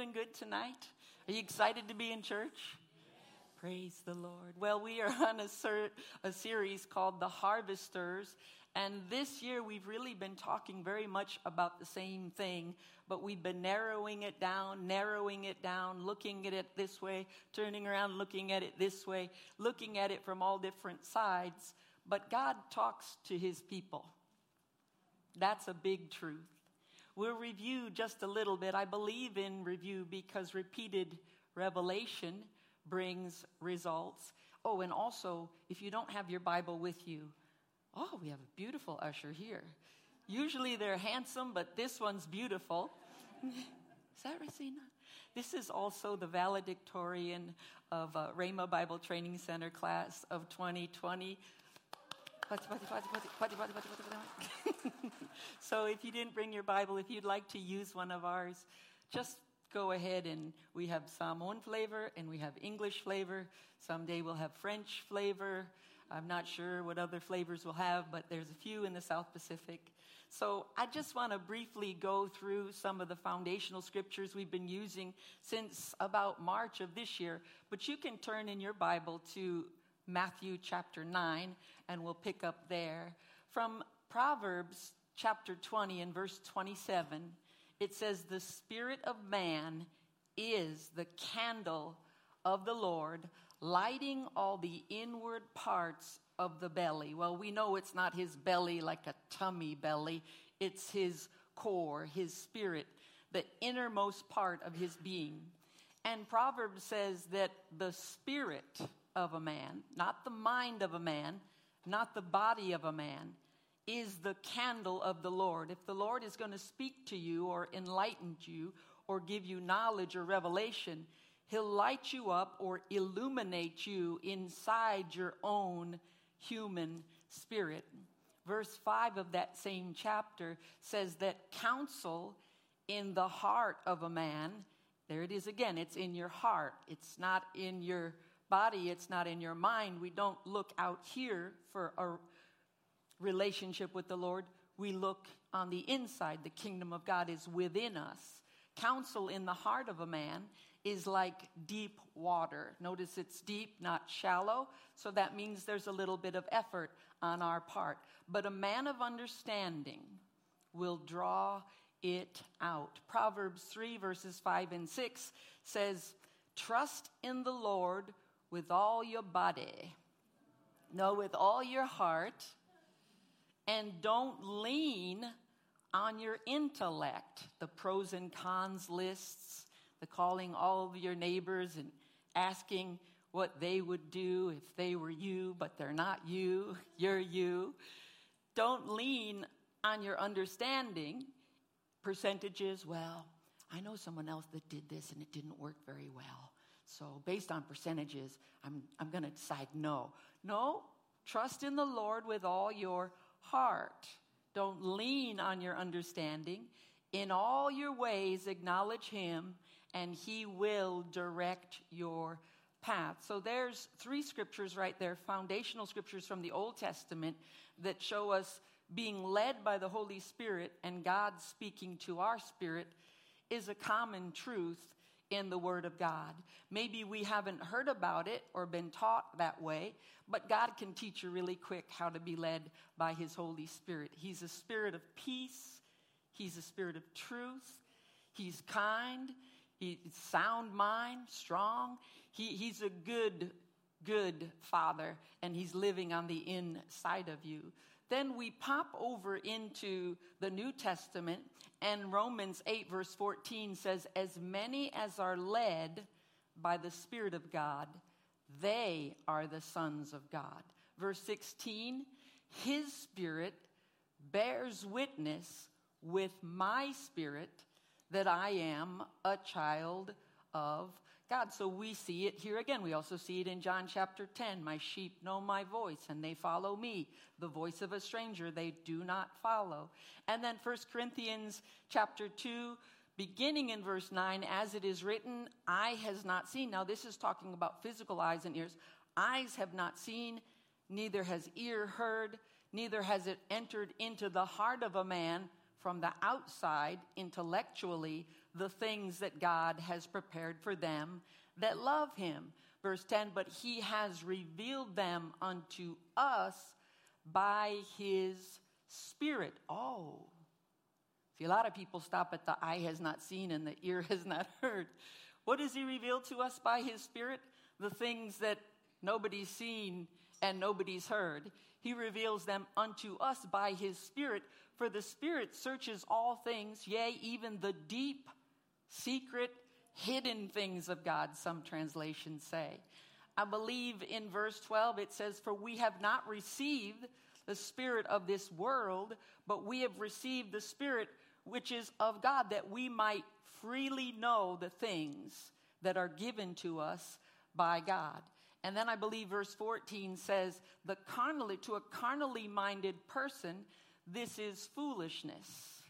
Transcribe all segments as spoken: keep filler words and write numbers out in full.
doing good tonight? Are you excited to be in church? Yes. Praise the Lord. Well, we are on a, ser- a series called The Harvesters. And this year we've really been talking very much about the same thing, but we've been narrowing it down, narrowing it down, looking at it this way, turning around, looking at it this way, looking at it from all different sides. But God talks to his people. That's a big truth. We'll review just a little bit. I believe in review because repeated revelation brings results. Oh, and also, if you don't have your Bible with you, oh, we have a beautiful usher here. Usually they're handsome, but this one's beautiful. Is that Racina? This is also the valedictorian of uh, Rhema Bible Training Center class of twenty twenty. So if you didn't bring your Bible, if you'd like to use one of ours, just go ahead, and we have Samoan flavor and we have English flavor. Someday we'll have French flavor. I'm not sure what other flavors we'll have, but there's a few in the South Pacific. So I just want to briefly go through some of the foundational scriptures we've been using since about March of this year. But you can turn in your Bible to Matthew chapter nine, and we'll pick up there. From Proverbs chapter twenty and verse twenty-seven, it says, "The spirit of man is the candle of the Lord, lighting all the inward parts of the belly." Well, we know it's not his belly like a tummy belly. It's his core, his spirit, the innermost part of his being. And Proverbs says that the spirit of a man, not the mind of a man, not the body of a man, is the candle of the Lord. If the Lord is going to speak to you or enlighten you or give you knowledge or revelation, he'll light you up or illuminate you inside your own human spirit. Verse five of that same chapter says that counsel in the heart of a man, there it is again, it's in your heart. It's not in your body. It's not in your mind. We don't look out here for a relationship with the Lord. We look on the inside. The kingdom of God is within us. Counsel in the heart of a man is like deep water. Notice it's deep, not shallow. So that means there's a little bit of effort on our part. But a man of understanding will draw it out. Proverbs three verses five and six says, "Trust in the Lord with all your body." No, with all your heart. And don't lean on your intellect. The pros and cons lists, the calling all of your neighbors and asking what they would do if they were you, but they're not you, you're you. Don't lean on your understanding. Percentages, well, I know someone else that did this and it didn't work very well. So based on percentages, I'm I'm going to decide no. No, trust in the Lord with all your heart. Don't lean on your understanding. In all your ways, acknowledge him, and he will direct your path. So there's three scriptures right there, foundational scriptures from the Old Testament that show us being led by the Holy Spirit and God speaking to our spirit is a common truth in the Word of God. Maybe we haven't heard about it or been taught that way, but God can teach you really quick how to be led by his Holy Spirit. He's a spirit of peace. He's a spirit of truth. He's kind. He's sound mind, strong. He, he's a good, good father, and he's living on the inside of you. Then we pop over into the New Testament, and Romans eight verse fourteen says, "As many as are led by the Spirit of God, they are the sons of God." Verse sixteen, "His Spirit bears witness with my spirit that I am a child of God." So we see it here again. We also see it in John chapter ten. "My sheep know my voice, and they follow me. The voice of a stranger they do not follow." And then First Corinthians chapter two, beginning in verse nine, "As it is written, eye has not seen." Now this is talking about physical eyes and ears. "Eyes have not seen, neither has ear heard, neither has it entered into the heart of a man," from the outside, intellectually, the things that God has prepared for them that love him. Verse ten, but he has revealed them unto us by his Spirit. Oh. See, a lot of people stop at the eye has not seen and the ear has not heard. What does he reveal to us by his Spirit? The things that nobody's seen and nobody's heard. He reveals them unto us by his Spirit. For the Spirit searches all things, yea, even the deep, secret, hidden things of God, some translations say. I believe in verse twelve it says, for we have not received the spirit of this world, but we have received the Spirit which is of God, that we might freely know the things that are given to us by God. And then I believe verse fourteen says, the carnally, to a carnally minded person, this is foolishness.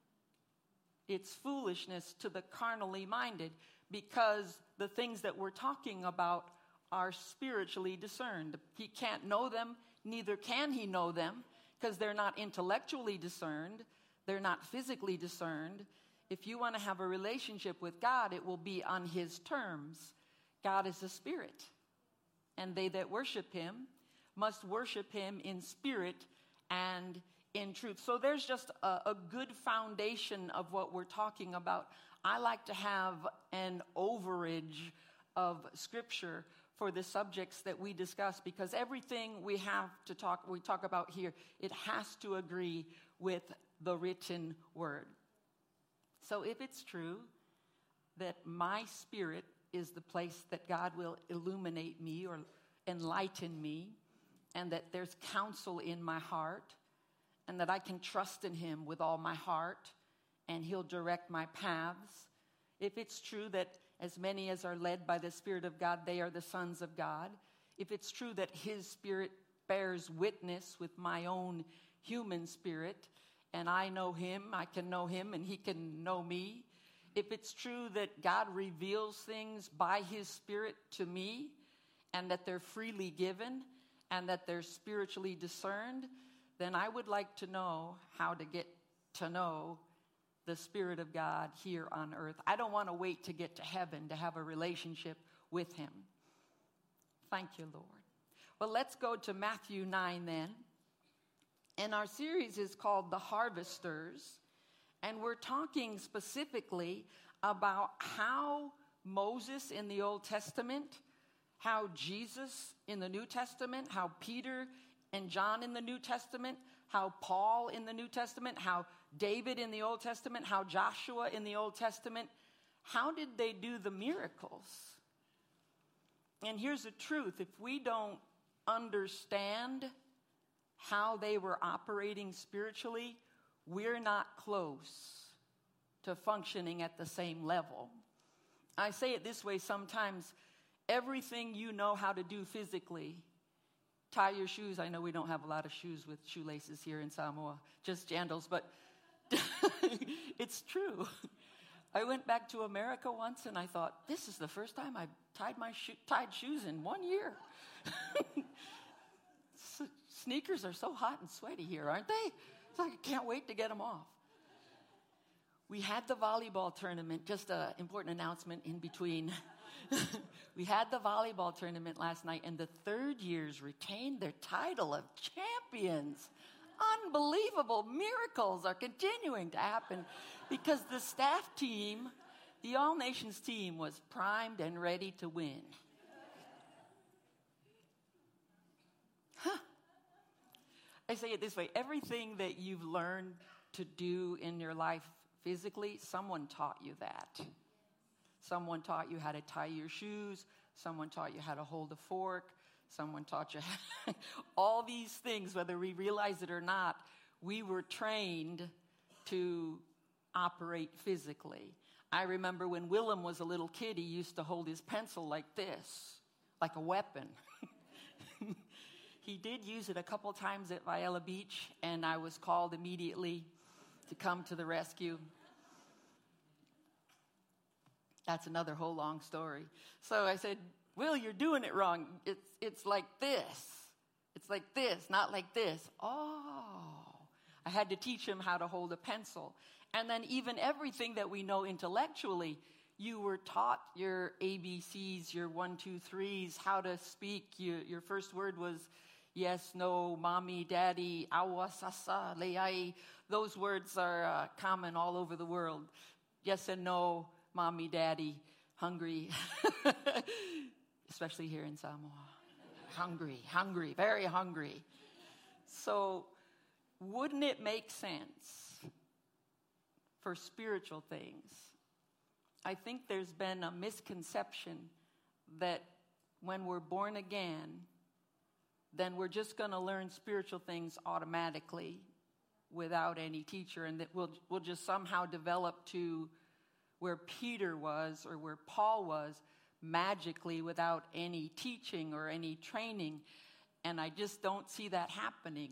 It's foolishness to the carnally minded, because the things that we're talking about are spiritually discerned. He can't know them, neither can he know them, because they're not intellectually discerned. They're not physically discerned. If you want to have a relationship with God, it will be on his terms. God is a spirit, and they that worship him must worship him in spirit and in truth. So there's just a, a good foundation of what we're talking about. I like to have an overage of scripture for the subjects that we discuss, because everything we have to talk, we talk about here, it has to agree with the written word. So if it's true that my spirit is the place that God will illuminate me or enlighten me, and that there's counsel in my heart, and that I can trust in him with all my heart, and he'll direct my paths. If it's true that as many as are led by the Spirit of God, they are the sons of God. If it's true that his Spirit bears witness with my own human spirit, and I know him, I can know him, and he can know me. If it's true that God reveals things by his Spirit to me, and that they're freely given, and that they're spiritually discerned, then I would like to know how to get to know the Spirit of God here on earth. I don't want to wait to get to heaven to have a relationship with him. Thank you, Lord. Well, let's go to Matthew nine then. And our series is called The Harvesters. And we're talking specifically about how Moses in the Old Testament, how Jesus in the New Testament, how Peter and John in the New Testament, how Paul in the New Testament, how David in the Old Testament, how Joshua in the Old Testament, how did they do the miracles? And here's the truth. If we don't understand how they were operating spiritually, we're not close to functioning at the same level. I say it this way sometimes: everything you know how to do physically, tie your shoes. I know we don't have a lot of shoes with shoelaces here in Samoa, just jandals, but it's true. I went back to America once and I thought, this is the first time I've tied my sho- tied shoes in one year. S- sneakers are so hot and sweaty here, aren't they? It's like I can't wait to get them off. We had the volleyball tournament, just an important announcement in between. We had the volleyball tournament last night, and the third years retained their title of champions. Unbelievable miracles are continuing to happen because the staff team, the All Nations team, was primed and ready to win. Huh. I say it this way: everything that you've learned to do in your life physically, someone taught you that. Someone taught you how to tie your shoes. Someone taught you how to hold a fork. Someone taught you how all these things, whether we realize it or not, we were trained to operate physically. I remember when Willem was a little kid, he used to hold his pencil like this, like a weapon. He did use it a couple times at Viella Beach, and I was called immediately to come to the rescue. That's another whole long story. So I said, Will, you're doing it wrong. It's it's like this. It's like this, not like this. Oh. I had to teach him how to hold a pencil. And then even everything that we know intellectually, you were taught your A B Cs, your one, two, threes, how to speak. You, your first word was yes, no, mommy, daddy, awa, sasa, leai. Those words are uh, common all over the world. Yes and no, mommy, daddy, hungry. Especially here in Samoa. Hungry, hungry, very hungry. So wouldn't it make sense for spiritual things? I think there's been a misconception that when we're born again, then we're just going to learn spiritual things automatically without any teacher, and that we'll, we'll just somehow develop to where Peter was or where Paul was magically without any teaching or any training. And I just don't see that happening.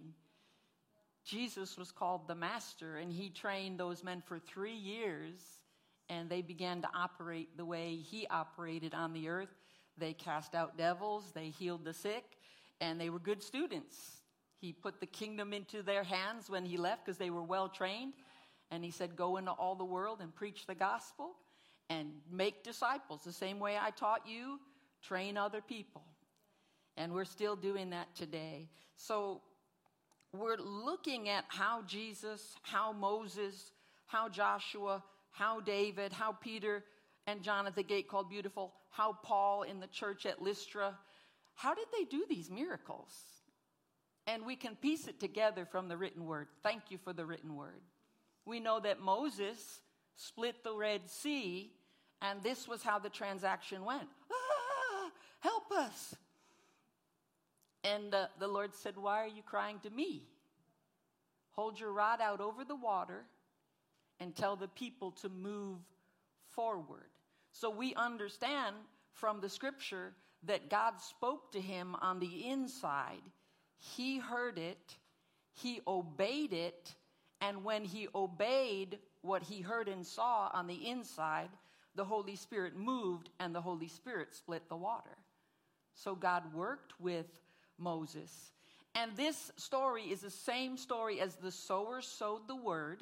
Jesus was called the Master, and he trained those men for three years, and they began to operate the way he operated on the earth. They cast out devils, they healed the sick, and they were good students. He put the kingdom into their hands when he left because they were well trained. And he said, go into all the world and preach the gospel and make disciples. The same way I taught you, train other people. And we're still doing that today. So we're looking at how Jesus, how Moses, how Joshua, how David, how Peter and John at the gate called Beautiful, how Paul in the church at Lystra, how did they do these miracles? And we can piece it together from the written word. Thank you for the written word. We know that Moses split the Red Sea, and this was how the transaction went. Ah, help us. And uh, the Lord said, why are you crying to me? Hold your rod out over the water and tell the people to move forward. So we understand from the scripture that God spoke to him on the inside. He heard it, he obeyed it, and when he obeyed what he heard and saw on the inside, the Holy Spirit moved and the Holy Spirit split the water. So God worked with Moses. And this story is the same story as the sower sowed the word.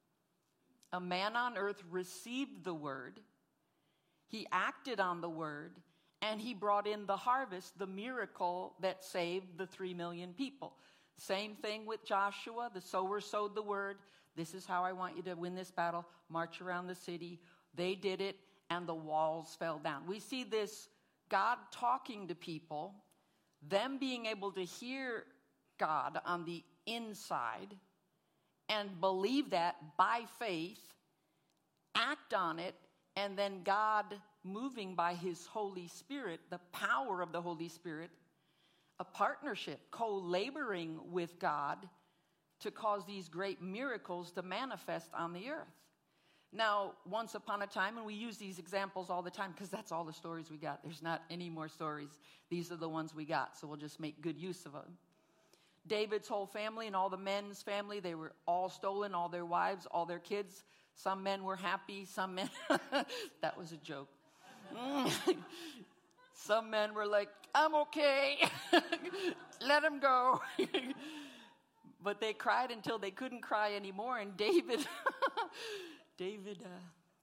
A man on earth received the word. He acted on the word. And he brought in the harvest, the miracle that saved the three million people. Same thing with Joshua. The sower sowed the word. This is how I want you to win this battle. March around the city. They did it, and the walls fell down. We see this God talking to people, them being able to hear God on the inside and believe that by faith, act on it, and then God moving by his Holy Spirit, the power of the Holy Spirit, a partnership, co-laboring with God to cause these great miracles to manifest on the earth. Now, once upon a time, and we use these examples all the time because that's all the stories we got. There's not any more stories. These are the ones we got, so we'll just make good use of them. David's whole family and all the men's family, they were all stolen, all their wives, all their kids. Some men were happy, some men, that was a joke. Some men were like, I'm okay, let him go. But they cried until they couldn't cry anymore, and David, David, uh,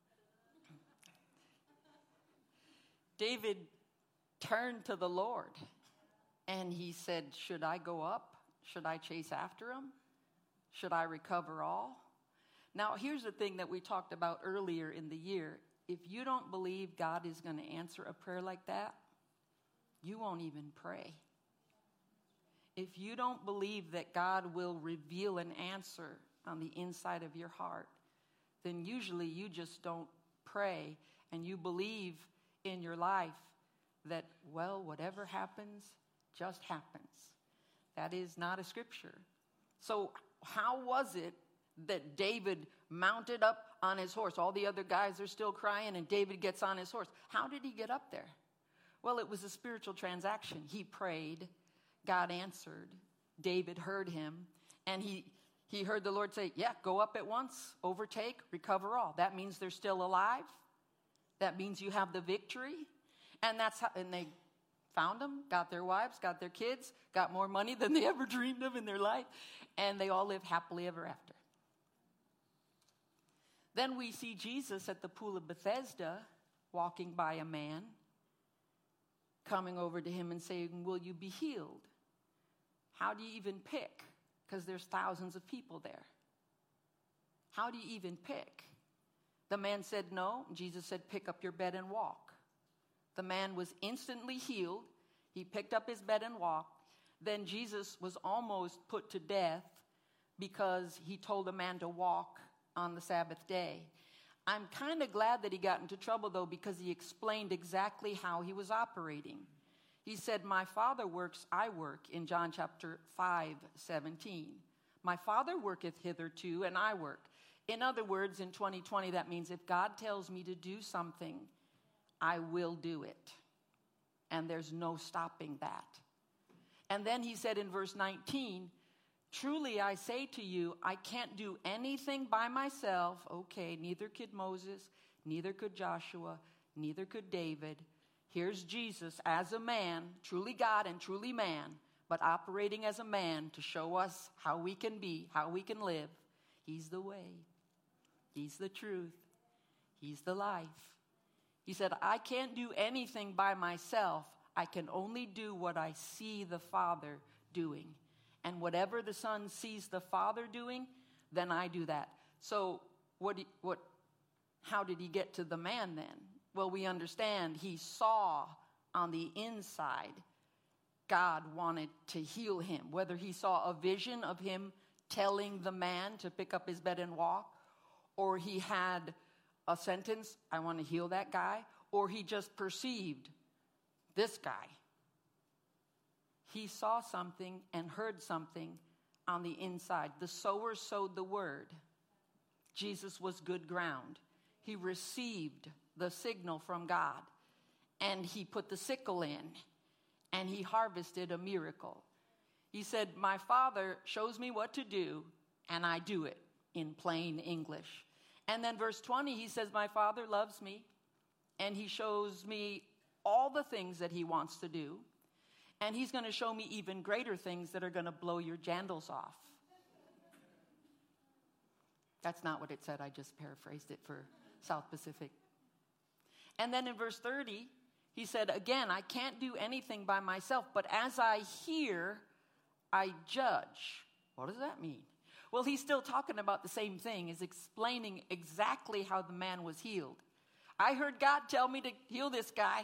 David turned to the Lord, and he said, should I go up? Should I chase after him? Should I recover all? Now, here's the thing that we talked about earlier in the year. If you don't believe God is going to answer a prayer like that, you won't even pray. If you don't believe that God will reveal an answer on the inside of your heart, then usually you just don't pray, and you believe in your life that, well, whatever happens, just happens. That is not a scripture. So how was it that David mounted up on his horse? All the other guys are still crying, and David gets on his horse. How did he get up there? Well, it was a spiritual transaction. He prayed. God answered. David heard him, and he, he heard the Lord say, yeah, go up at once, overtake, recover all. That means they're still alive. That means you have the victory. And that's how, and they found them, got their wives, got their kids, got more money than they ever dreamed of in their life, and they all lived happily ever after. Then we see Jesus at the pool of Bethesda walking by a man, coming over to him and saying, will you be healed? How do you even pick? Because there's thousands of people there. How do you even pick? The man said no. Jesus said, pick up your bed and walk. The man was instantly healed. He picked up his bed and walked. Then Jesus was almost put to death because he told a man to walk on the Sabbath day. I'm kind of glad that he got into trouble, though, because he explained exactly how he was operating. He said, my Father works, I work, in John chapter five, seventeen. My Father worketh hitherto, and I work. In other words, in twenty twenty, that means if God tells me to do something, I will do it. And there's no stopping that. And then he said in verse nineteen, truly I say to you, I can't do anything by myself. Okay, neither could Moses, neither could Joshua, neither could David. Here's Jesus as a man, truly God and truly man, but operating as a man to show us how we can be, how we can live. He's the way. He's the truth. He's the life. He said, I can't do anything by myself. I can only do what I see the Father doing. And whatever the Son sees the Father doing, then I do that. So what? What? How did he get to the man then? Well, we understand he saw on the inside God wanted to heal him. Whether he saw a vision of him telling the man to pick up his bed and walk, or he had a sentence, I want to heal that guy, or he just perceived this guy. He saw something and heard something on the inside. The sower sowed the word. Jesus was good ground. He received the signal from God, and he put the sickle in, and he harvested a miracle. He said, my Father shows me what to do, and I do it, in plain English. And then verse twenty, he says, my Father loves me, and he shows me all the things that he wants to do. And he's going to show me even greater things that are going to blow your jandals off. That's not what it said. I just paraphrased it for South Pacific. And then in verse thirty, he said, again, I can't do anything by myself, but as I hear, I judge. What does that mean? Well, he's still talking about the same thing. He's explaining exactly how the man was healed. I heard God tell me to heal this guy.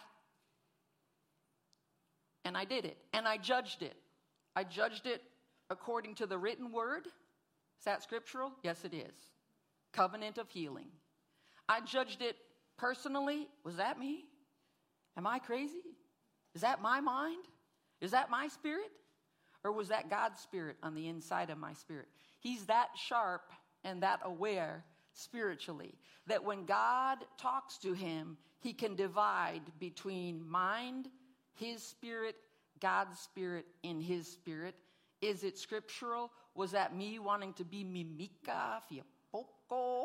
And I did it. And I judged it. I judged it according to the written word. Is that scriptural? Yes, it is. Covenant of healing. I judged it personally. Was that me? Am I crazy? Is that my mind? Is that my spirit? Or was that God's spirit on the inside of my spirit? He's that sharp and that aware spiritually that when God talks to him, he can divide between mind, his spirit, God's spirit in his spirit. Is it scriptural? Was that me wanting to be mimika, fiapoko?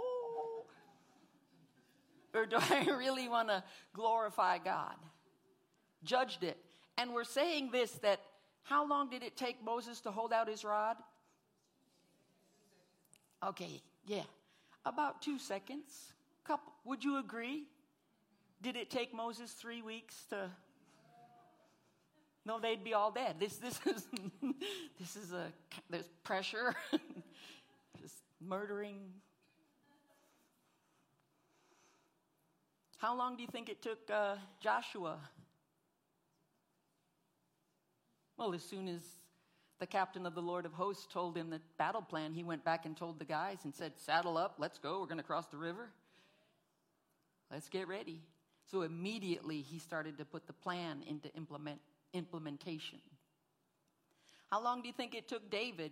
Or do I really want to glorify God? Judged it. And we're saying this, that how long did it take Moses to hold out his rod? Okay, yeah. About two seconds. Couple. Would you agree? Did it take Moses three weeks to... No, they'd be all dead. This, this is, this is a, there's pressure, just murdering. How long do you think it took uh, Joshua? Well, as soon as the captain of the Lord of Hosts told him the battle plan, he went back and told the guys and said, saddle up, let's go, we're going to cross the river. Let's get ready. So immediately he started to put the plan into implement. implementation. How long do you think it took David?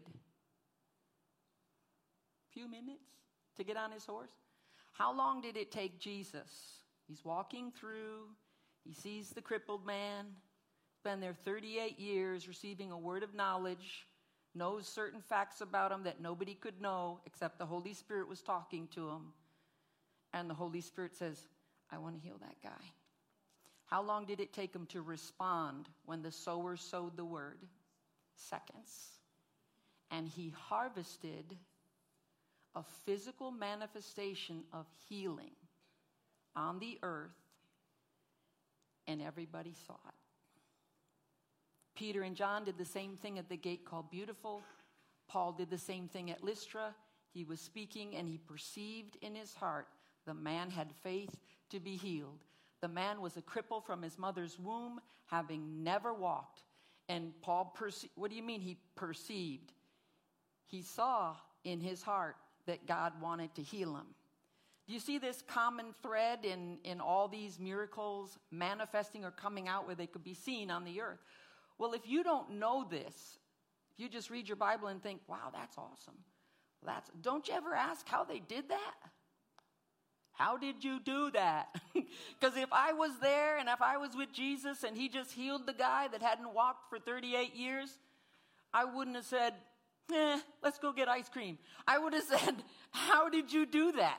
A few minutes to get on his horse? How long did it take Jesus? He's walking through, he sees the crippled man, been there thirty-eight years, receiving a word of knowledge, knows certain facts about him that nobody could know except the Holy Spirit was talking to him. And the Holy Spirit says, I want to heal that guy. How long did it take him to respond when the sower sowed the word? Seconds. And he harvested a physical manifestation of healing on the earth, and everybody saw it. Peter and John did the same thing at the gate called Beautiful. Paul did the same thing at Lystra. He was speaking, and he perceived in his heart the man had faith to be healed. The man was a cripple from his mother's womb, having never walked. And Paul, perce- what do you mean he perceived? He saw in his heart that God wanted to heal him. Do you see this common thread in, in all these miracles manifesting or coming out where they could be seen on the earth? Well, if you don't know this, if you just read your Bible and think, wow, that's awesome. That's, don't you ever ask how they did that? How did you do that? Because if I was there and if I was with Jesus and he just healed the guy that hadn't walked for thirty-eight years, I wouldn't have said, eh, let's go get ice cream. I would have said, how did you do that?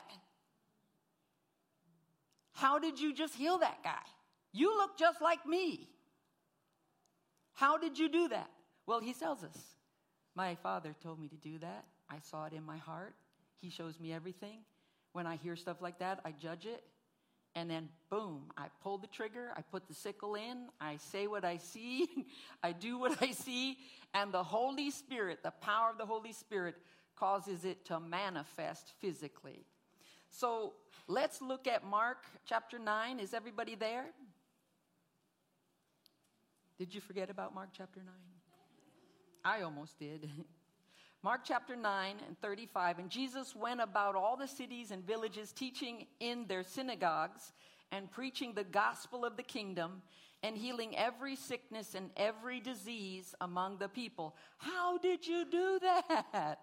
How did you just heal that guy? You look just like me. How did you do that? Well, he tells us, my Father told me to do that. I saw it in my heart. He shows me everything. When I hear stuff like that, I judge it. And then, boom, I pull the trigger. I put the sickle in. I say what I see. I do what I see. And the Holy Spirit, the power of the Holy Spirit, causes it to manifest physically. So let's look at Mark chapter nine. Is everybody there? Did you forget about Mark chapter nine? I almost did. Mark chapter nine and thirty-five. And Jesus went about all the cities and villages, teaching in their synagogues and preaching the gospel of the kingdom and healing every sickness and every disease among the people. How did you do that?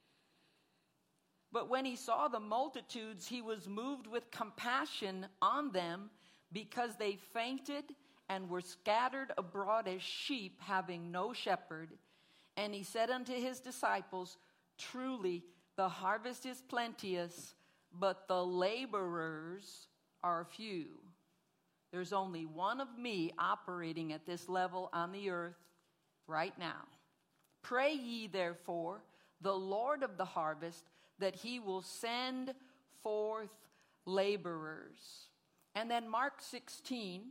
But when he saw the multitudes, he was moved with compassion on them because they fainted and were scattered abroad as sheep having no shepherd. And he said unto his disciples, truly the harvest is plenteous, but the laborers are few. There's only one of me operating at this level on the earth right now. Pray ye therefore the Lord of the harvest that he will send forth laborers. And then Mark sixteen,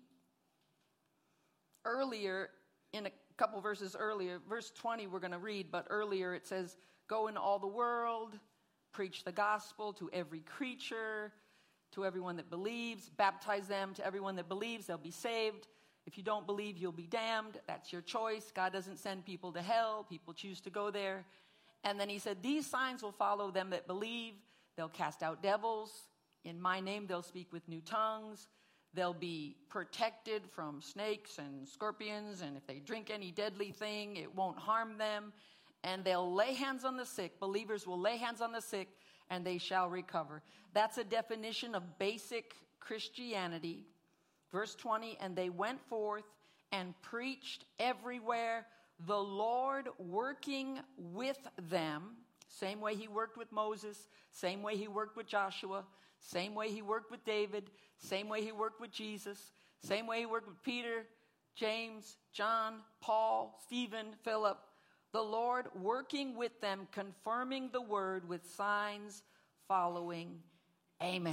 earlier, in a couple verses earlier, verse twenty we're going to read, but earlier it says, go in all the world, preach the gospel to every creature, to everyone that believes, baptize them. To everyone that believes, they'll be saved. If you don't believe, you'll be damned. That's your choice. God doesn't send people to hell. People choose to go there. And then he said, these signs will follow them that believe. They'll cast out devils. In my name, they'll speak with new tongues. They'll be protected from snakes and scorpions. And if they drink any deadly thing, it won't harm them. And they'll lay hands on the sick. Believers will lay hands on the sick, and they shall recover. That's a definition of basic Christianity. Verse twenty, and they went forth and preached everywhere, the Lord working with them, same way he worked with Moses, same way he worked with Joshua, same way he worked with David, same way he worked with Jesus, same way he worked with Peter, James, John, Paul, Stephen, Philip. The Lord working with them, confirming the word with signs following. Amen.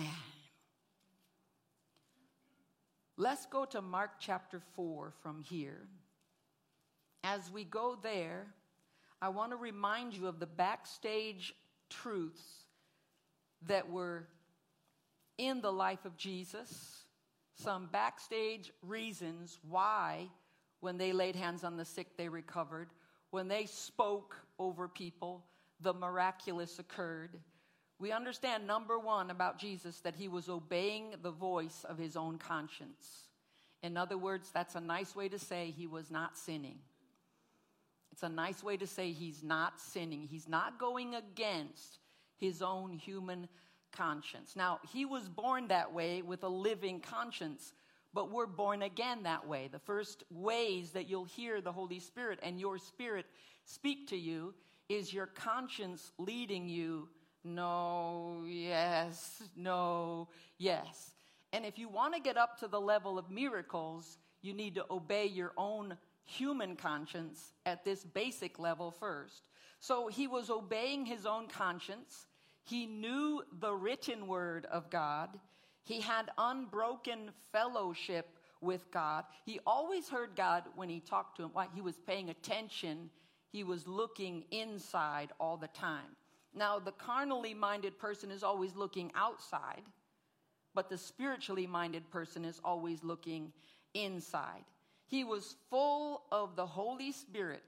Let's go to Mark chapter four from here. As we go there, I want to remind you of the backstage truths that were in the life of Jesus, some backstage reasons why when they laid hands on the sick they recovered, when they spoke over people, the miraculous occurred. We understand, number one, about Jesus, that he was obeying the voice of his own conscience. In other words, that's a nice way to say he was not sinning. It's a nice way to say he's not sinning. He's not going against his own human conscience. Now, he was born that way with a living conscience, but we're born again that way. The first ways that you'll hear the Holy Spirit and your spirit speak to you is your conscience leading you, no, yes, no, yes. And if you want to get up to the level of miracles, you need to obey your own human conscience at this basic level first. So he was obeying his own conscience. He knew the written word of God. He had unbroken fellowship with God. He always heard God when he talked to him. Why? He was paying attention. He was looking inside all the time. Now, the carnally minded person is always looking outside, but the spiritually minded person is always looking inside. He was full of the Holy Spirit.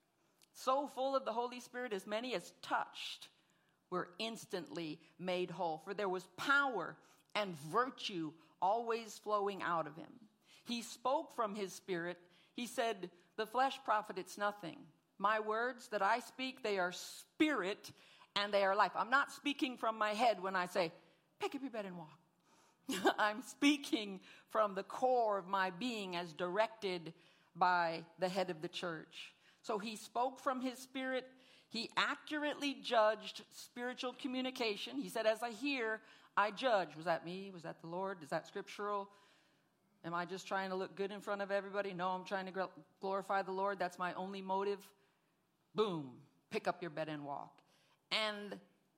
So full of the Holy Spirit, as many as touched were instantly made whole. For there was power and virtue always flowing out of him. He spoke from his spirit. He said, the flesh profiteth nothing. My words that I speak, they are spirit and they are life. I'm not speaking from my head when I say, pick up your bed and walk. I'm speaking from the core of my being as directed by the head of the church. So he spoke from his spirit. He accurately judged spiritual communication. He said, as I hear, I judge. Was that me? Was that the Lord? Is that scriptural? Am I just trying to look good in front of everybody? No, I'm trying to glorify the Lord. That's my only motive. Boom. Pick up your bed and walk. And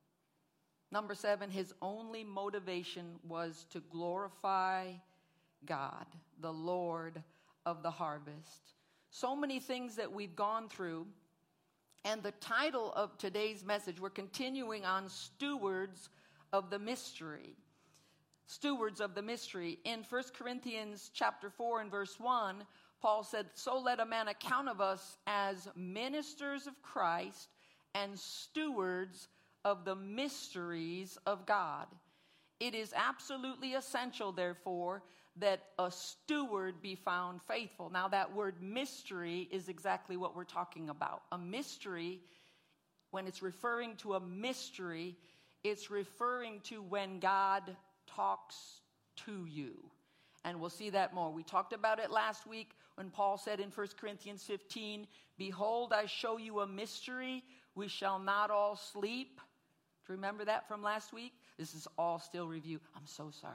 number seven, his only motivation was to glorify God, the Lord of the harvest. So many things that we've gone through. And the title of today's message, we're continuing on Stewards of the Mystery. Stewards of the mystery. In First Corinthians chapter four and verse one, Paul said, so let a man account of us as ministers of Christ and stewards of the mysteries of God. It is absolutely essential, therefore, that a steward be found faithful. Now, that word mystery is exactly what we're talking about. A mystery, when it's referring to a mystery, it's referring to when God talks to you. And we'll see that more. We talked about it last week when Paul said in First Corinthians fifteen, behold, I show you a mystery. We shall not all sleep. Do you remember that from last week? This is all still review. I'm so sorry.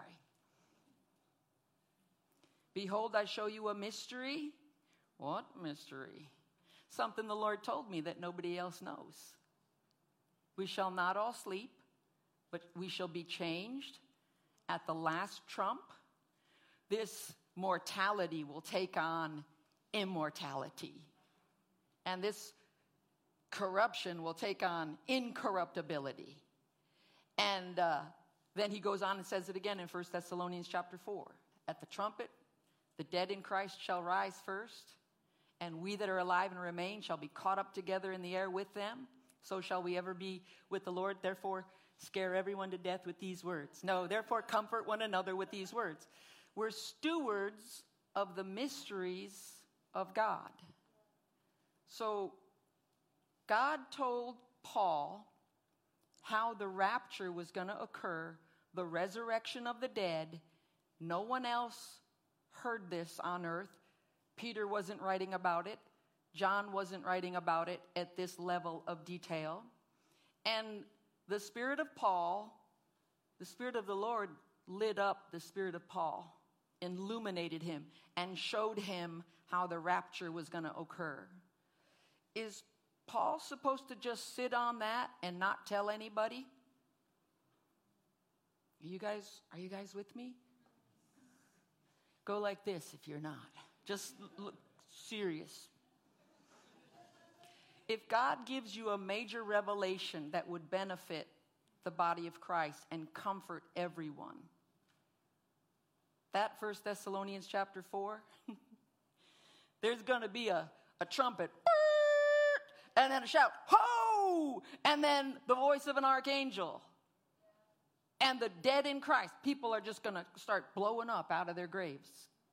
Behold, I show you a mystery. What mystery? Something the Lord told me that nobody else knows. We shall not all sleep, but we shall be changed at the last trump. This mortality will take on immortality. And this corruption will take on incorruptibility. And uh, then he goes on and says it again in First Thessalonians chapter four. At the trumpet, the dead in Christ shall rise first, and we that are alive and remain shall be caught up together in the air with them. So shall we ever be with the Lord. Therefore, scare everyone to death with these words. No, therefore, comfort one another with these words. We're stewards of the mysteries of God. So, God told Paul how the rapture was going to occur, the resurrection of the dead. No one else heard this on earth. Peter wasn't writing about it. John wasn't writing about it at this level of detail. And the Spirit of Paul, the Spirit of the Lord lit up the Spirit of Paul, illuminated him, and showed him how the rapture was going to occur. Is Paul supposed to just sit on that and not tell anybody? Are you guys, are you guys with me? Go like this if you're not. Just look serious. If God gives you a major revelation that would benefit the body of Christ and comfort everyone, that First Thessalonians chapter four, there's going to be a, a trumpet, and then a shout, ho! And then the voice of an archangel. And the dead in Christ, people are just going to start blowing up out of their graves.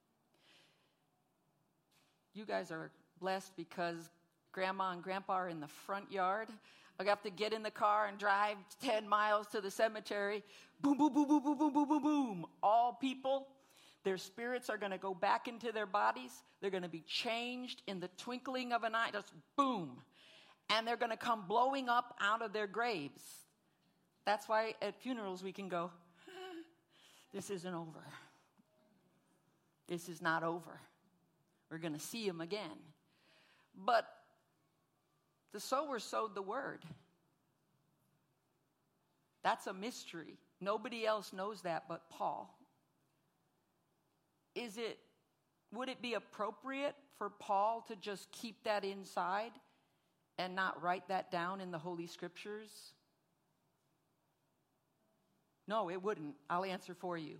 You guys are blessed because Grandma and Grandpa are in the front yard. I have to get in the car and drive ten miles to the cemetery. Boom, boom, boom, boom, boom, boom, boom, boom, boom. All people, their spirits are going to go back into their bodies. They're going to be changed in the twinkling of an eye. Just boom. And they're going to come blowing up out of their graves. That's why at funerals we can go, this isn't over. This is not over. We're going to see him again. But the sower sowed the word. That's a mystery. Nobody else knows that but Paul. Is it, would it be appropriate for Paul to just keep that inside and not write that down in the Holy Scriptures? No, it wouldn't. I'll answer for you.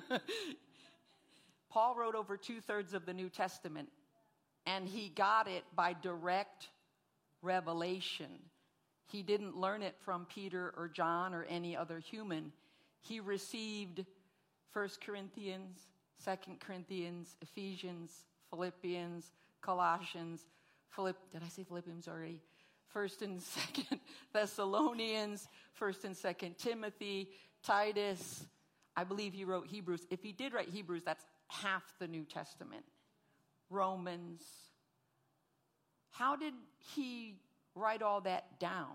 Paul wrote over two-thirds of the New Testament, and he got it by direct revelation. He didn't learn it from Peter or John or any other human. He received First Corinthians, Second Corinthians, Ephesians, Philippians, Colossians, Philipp, did I say Philippians already? First and Second Thessalonians, First and Second Timothy, Titus. I believe he wrote Hebrews. If he did write Hebrews, that's half the New Testament. Romans. How did he write all that down?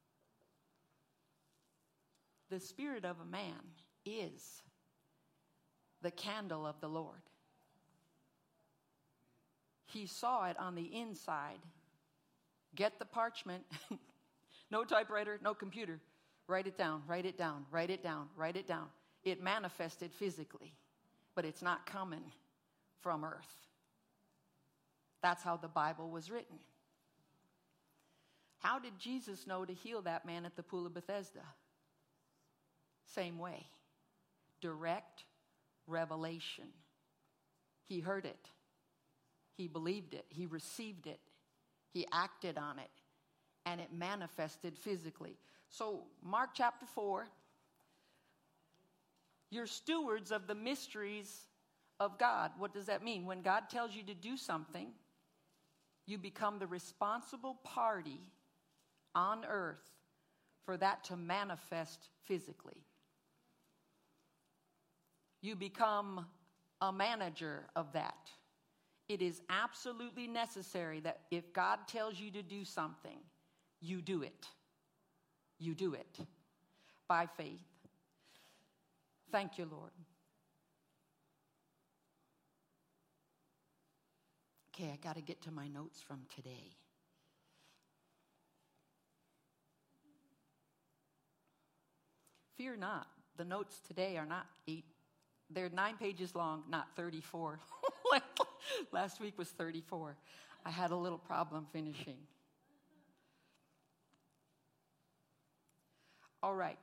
The spirit of a man is the candle of the Lord. He saw it on the inside. Get the parchment. No typewriter, no computer. Write it down, write it down, write it down, write it down. It manifested physically, but it's not coming from earth. That's how the Bible was written. How did Jesus know to heal that man at the pool of Bethesda? Same way. Direct revelation. He heard it. He believed it. He received it. He acted on it. And it manifested physically. So, Mark chapter four. You're stewards of the mysteries of God. What does that mean? When God tells you to do something, you become the responsible party on earth for that to manifest physically. You become a manager of that. It is absolutely necessary that if God tells you to do something, you do it. You do it by faith. Thank you, Lord. Okay, I got to get to my notes from today. Fear not. The notes today are not eight. They're nine pages long, not thirty-four. Last week was thirty-four. I had a little problem finishing. All right.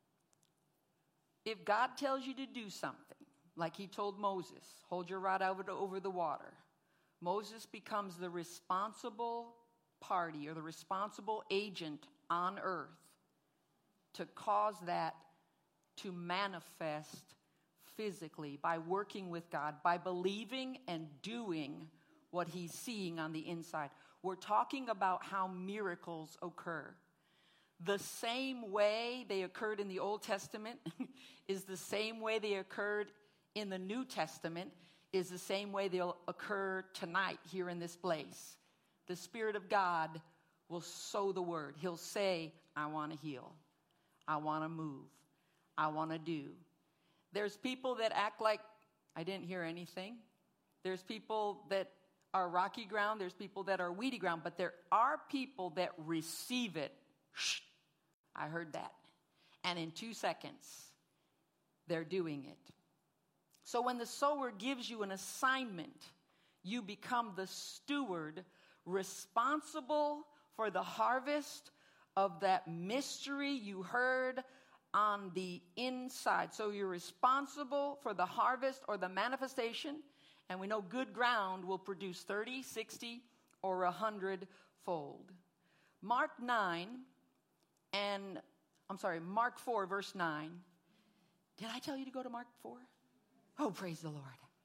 If God tells you to do something, like he told Moses, hold your rod out over the water, Moses becomes the responsible party or the responsible agent on earth to cause that to manifest physically by working with God, by believing and doing what he's seeing on the inside. We're talking about how miracles occur. The same way they occurred in the Old Testament is the same way they occurred in the New Testament, is the same way they'll occur tonight here in this place. The Spirit of God will sow the word. He'll say, I want to heal. I want to move. I want to do. There's people that act like I didn't hear anything. There's people that are rocky ground. There's people that are weedy ground. But there are people that receive it. Shh, I heard that. And in two seconds, they're doing it. So when the sower gives you an assignment, you become the steward responsible for the harvest of that mystery you heard on the inside. So you're responsible for the harvest or the manifestation. And we know good ground will produce thirty, sixty, or one hundred fold. Mark nine and, I'm sorry, Mark four, verse nine. Did I tell you to go to Mark four? Oh, praise the Lord.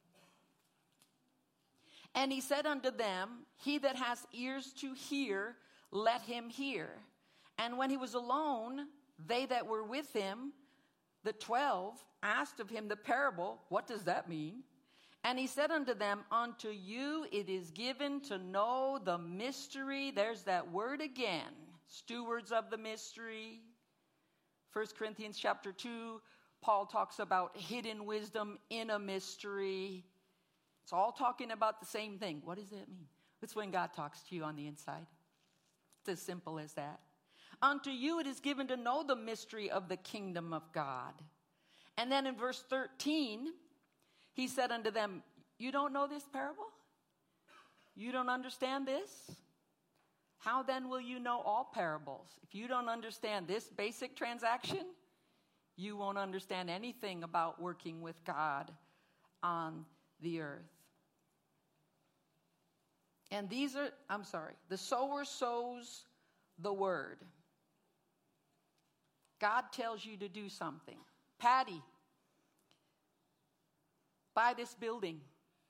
And he said unto them, he that has ears to hear, let him hear. And when he was alone, they that were with him, the twelve, asked of him the parable, what does that mean? And he said unto them, unto you it is given to know the mystery. There's that word again. Stewards of the mystery. First Corinthians chapter two, Paul talks about hidden wisdom in a mystery. It's all talking about the same thing. What does that mean? It's when God talks to you on the inside. It's as simple as that. Unto you it is given to know the mystery of the kingdom of God. And then in verse thirteen, he said unto them, you don't know this parable? You don't understand this? How then will you know all parables? If you don't understand this basic transaction, you won't understand anything about working with God on the earth. And these are, I'm sorry, the sower sows the word. God tells you to do something. Patty, buy this building.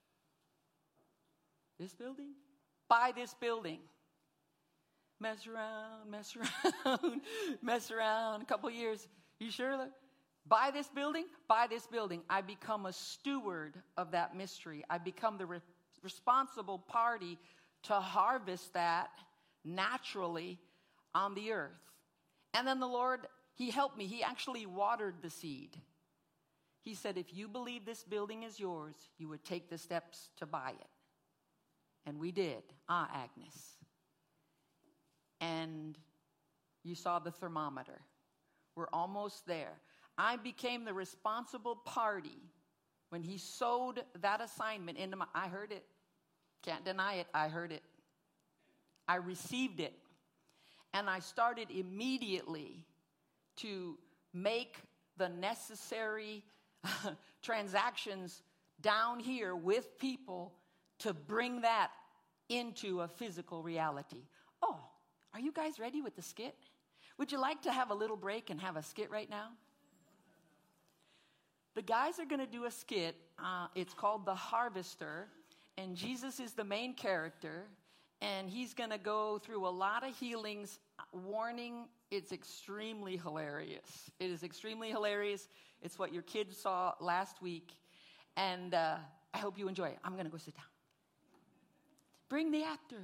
This building? Buy this building. Mess around, mess around, mess around. A couple years. You sure? Buy this building? Buy this building. I become a steward of that mystery. I become the re- responsible party to harvest that naturally on the earth. And then the Lord, he helped me. He actually watered the seed. He said, if you believe this building is yours, you would take the steps to buy it. And we did. Ah, Agnes. And you saw the thermometer. We're almost there. I became the responsible party when he sowed that assignment into my, I heard it. Can't deny it. I heard it. I received it. And I started immediately to make the necessary transactions down here with people to bring that into a physical reality. Oh, are you guys ready with the skit? Would you like to have a little break and have a skit right now? The guys are going to do a skit. Uh, it's called The Harvester, and Jesus is the main character, and he's going to go through a lot of healings. Warning, it's extremely hilarious. It is extremely hilarious. It's what your kids saw last week, and uh, I hope you enjoy it. I'm going to go sit down. Bring the actors.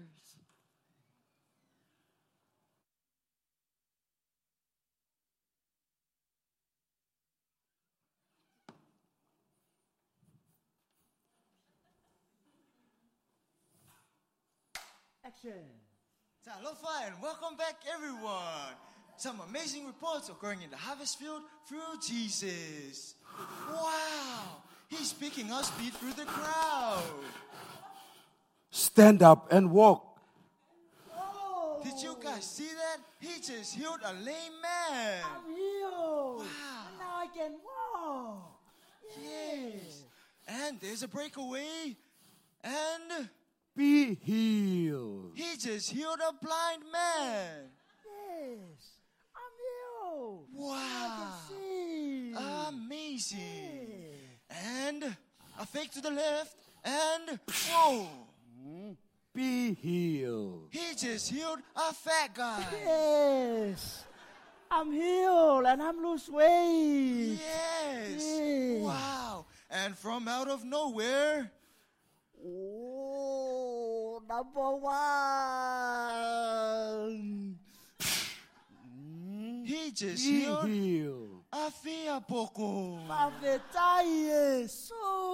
Action. Aloha and welcome back, everyone. Some amazing reports occurring in the harvest field through Jesus. Wow, he's picking up speed through the crowd. Stand up and walk. Oh. Did you guys see that? He just healed a lame man. I'm healed. Wow. And now I can walk. Yes. Yes. And there's a breakaway. And Be healed. he just healed a blind man. Yes. I'm healed. Wow. I can see. Amazing. And a fake to the left. And whoa. Be healed. He just healed a fat guy. Yes. I'm healed and I'm lose weight. Yes. Yes. Wow. And from out of nowhere, Oh, number one. he just Be healed healed. a fia poco. Prophet Jesus.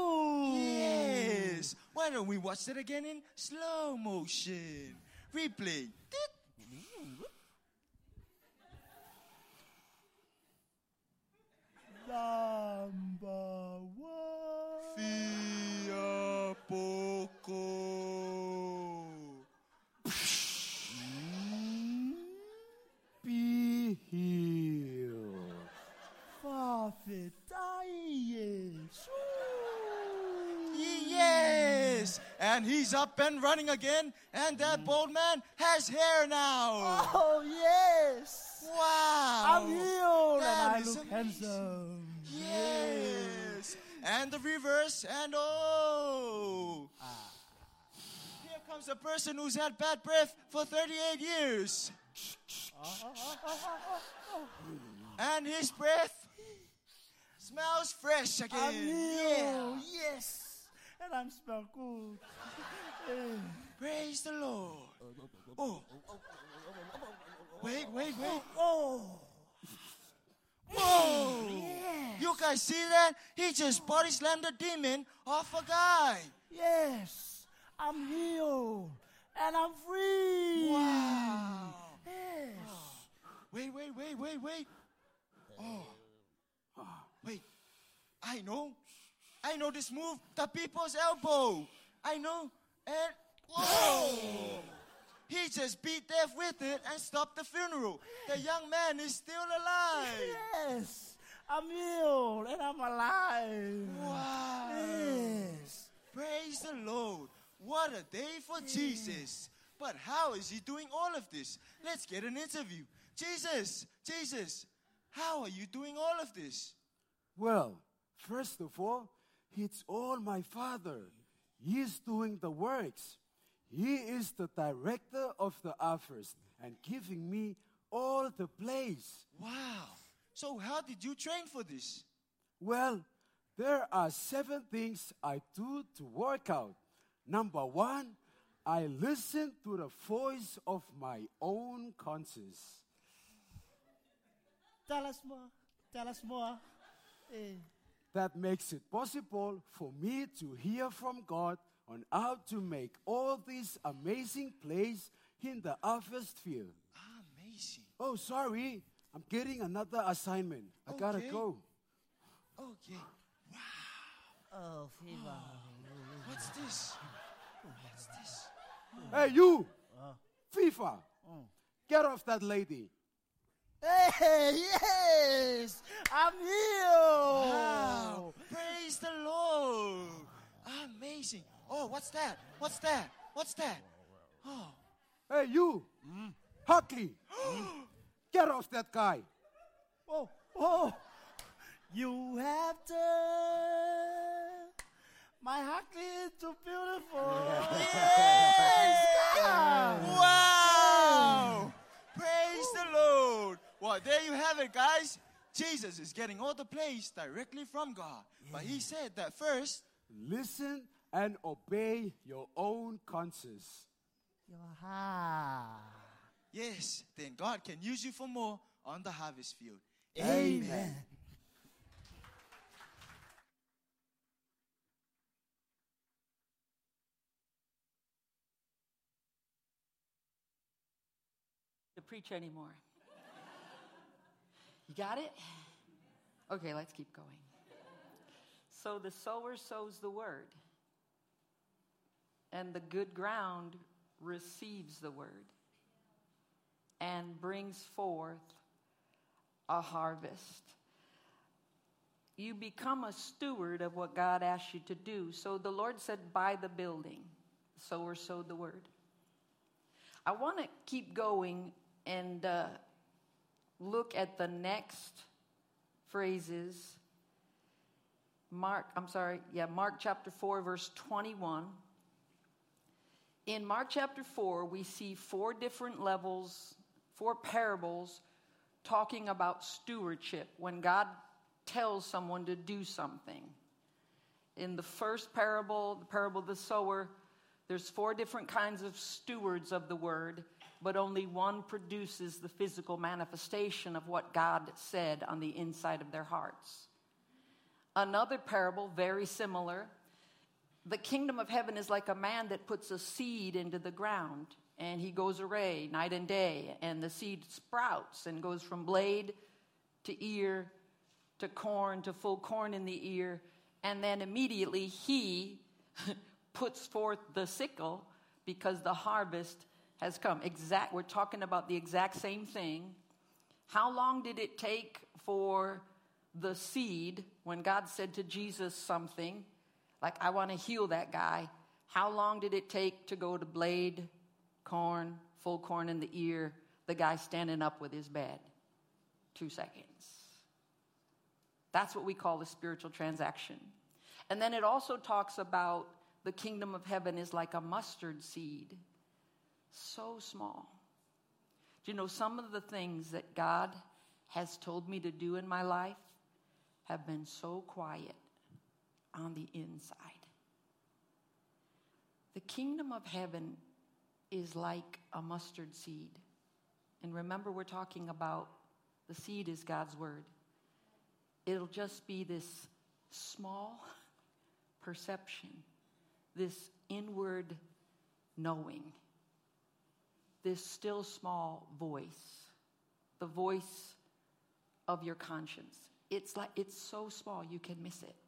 Yes. Why don't we watch that again in slow motion? Replay. Number one. Fia poco. Be healed. Prophet Jesus. Yes. And he's up and running again. And that bald man has hair now. Oh, yes. Wow. I'm healed That and I is look amazing. handsome. Yes. And the reverse, and oh. Here comes a person who's had bad breath for thirty-eight years. And his breath smells fresh again. I'm healed. Yeah. Yes. And I'm smell good. Praise the Lord. Oh. Wait, wait, wait. Oh. Whoa. Yes. You guys see that? He just body slammed a demon off a guy. Yes. I'm healed. And I'm free. Wow. Yes. wait, wait. Oh. Wait. I know. I know this move. The people's elbow. I know. And, whoa. He just beat death with it and stopped the funeral. The young man is still alive. Yes. I'm healed and I'm alive. Wow. Yes. Praise the Lord. What a day for Jesus. But how is he doing all of this? Let's get an interview. Jesus, Jesus, how are you doing all of this? Well, first of all, it's all my Father. He is doing the works. He is the director of the harvest and giving me all the place. Wow. So how did you train for this? Well, there are seven things I do to work out. Number one, I listen to the voice of my own conscience. Tell us more. Tell us more. Eh. That makes it possible for me to hear from God on how to make all these amazing plays in the harvest field. Amazing. Oh, sorry. I'm getting another assignment. I gotta Okay. go. Okay. Oh, Fever. What's this? What's this? Hey, you! FIFA! Get off that lady. Hey, yes! I'm healed! Wow. Praise the Lord. Amazing. Oh, what's that? What's that? What's that? Oh. Hey, you! Huckley! Get off that guy. Oh, oh! You have turned my heart into beautiful. Yes! God! Wow! Praise the Lord. Well, there you have it, guys. Jesus is getting all the praise directly from God. But he said that first, Listen and obey your own conscience. Your heart. yes, then God can use you for more on the harvest field. Amen. To preach anymore. You got it? Okay, let's keep going. So the sower sows the word, and the good ground receives the word and brings forth a harvest. You become a steward of what God asked you to do. So the Lord said, buy the building. The sower sowed the word. I want to keep going and uh, look at the next phrases. Mark, I'm sorry, yeah, Mark chapter four, verse twenty-one. In Mark chapter four, we see four different levels, four parables talking about stewardship when God tells someone to do something. In the first parable, the parable of the sower, there's four different kinds of stewards of the word, but only one produces the physical manifestation of what God said on the inside of their hearts. Another parable, very similar. The kingdom of heaven is like a man that puts a seed into the ground, and he goes array night and day, and the seed sprouts and goes from blade to ear to corn to full corn in the ear, and then immediately he puts forth the sickle because the harvest has come. Exact. We're talking about the exact same thing. How long did it take for the seed, when God said to Jesus something, like, I want to heal that guy, how long did it take to go to blade, corn, full corn in the ear, the guy standing up with his bed? Two seconds. That's what we call a spiritual transaction. And then it also talks about the kingdom of heaven is like a mustard seed. So small. Do you know some of the things that God has told me to do in my life have been so quiet on the inside? The kingdom of heaven is like a mustard seed. And remember, we're talking about the seed is God's word. It'll just be this small perception, this inward knowing, this still small voice, the voice of your conscience. It's like it's so small you can miss it.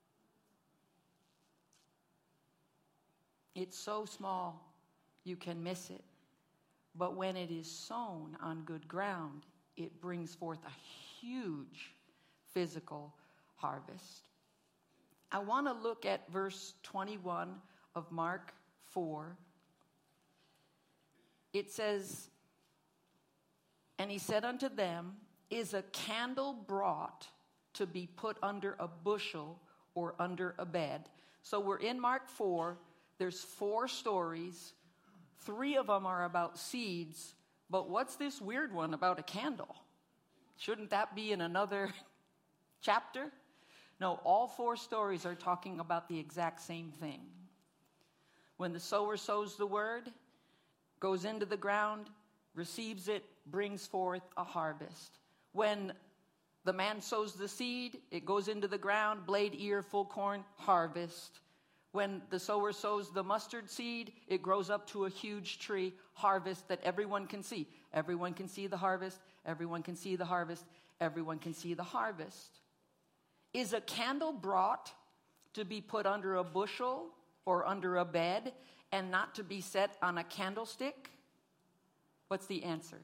It's so small you can miss it. But when it is sown on good ground, it brings forth a huge physical harvest. I want to look at verse twenty-one of Mark four. It says, "And he said unto them, Is a candle brought to be put under a bushel or under a bed?" So we're in Mark four. There's four stories. Three of them are about seeds. But what's this weird one about a candle? Shouldn't that be in another chapter? No, all four stories are talking about the exact same thing. When the sower sows the word, goes into the ground, receives it, brings forth a harvest. When the man sows the seed, it goes into the ground, blade, ear, full corn, harvest. When the sower sows the mustard seed, it grows up to a huge tree, harvest that everyone can see. Everyone can see the harvest. Everyone can see the harvest. Everyone can see the harvest. Is a candle brought to be put under a bushel or under a bed and not to be set on a candlestick? What's the answer?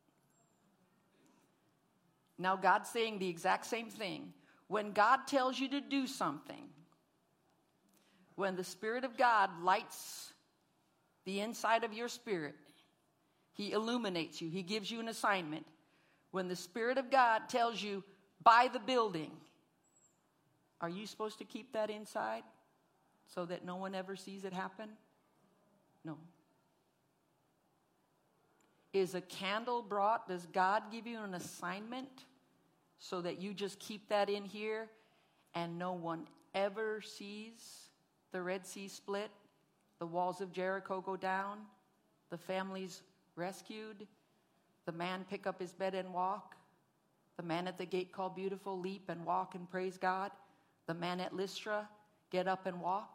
Now God's saying the exact same thing. When God tells you to do something, when the Spirit of God lights the inside of your spirit, He illuminates you. He gives you an assignment. When the Spirit of God tells you, buy the building, are you supposed to keep that inside so that no one ever sees it happen? No. Is a candle brought? Does God give you an assignment so that you just keep that in here and no one ever sees the Red Sea split, the walls of Jericho go down, the families rescued, the man pick up his bed and walk, the man at the gate called Beautiful leap and walk and praise God, the man at Lystra get up and walk?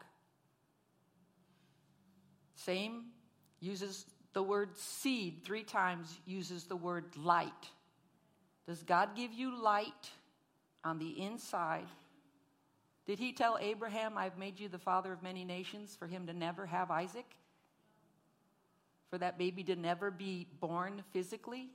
Same, uses the word seed three times, uses the word light. Does God give you light on the inside? Did He tell Abraham, I've made you the father of many nations, for him to never have Isaac? For that baby to never be born physically?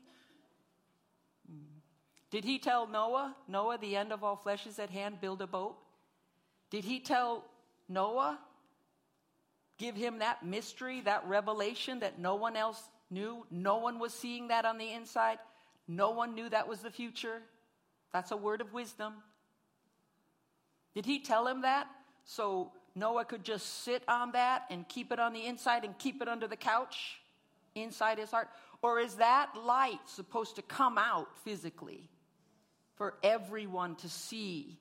Did He tell Noah, Noah, the end of all flesh is at hand, build a boat? Did He tell Noah, give him that mystery, that revelation that no one else knew? No one was seeing that on the inside. No one knew that was the future. That's a word of wisdom. Did He tell him that so Noah could just sit on that and keep it on the inside and keep it under the couch inside his heart? Or is that light supposed to come out physically for everyone to see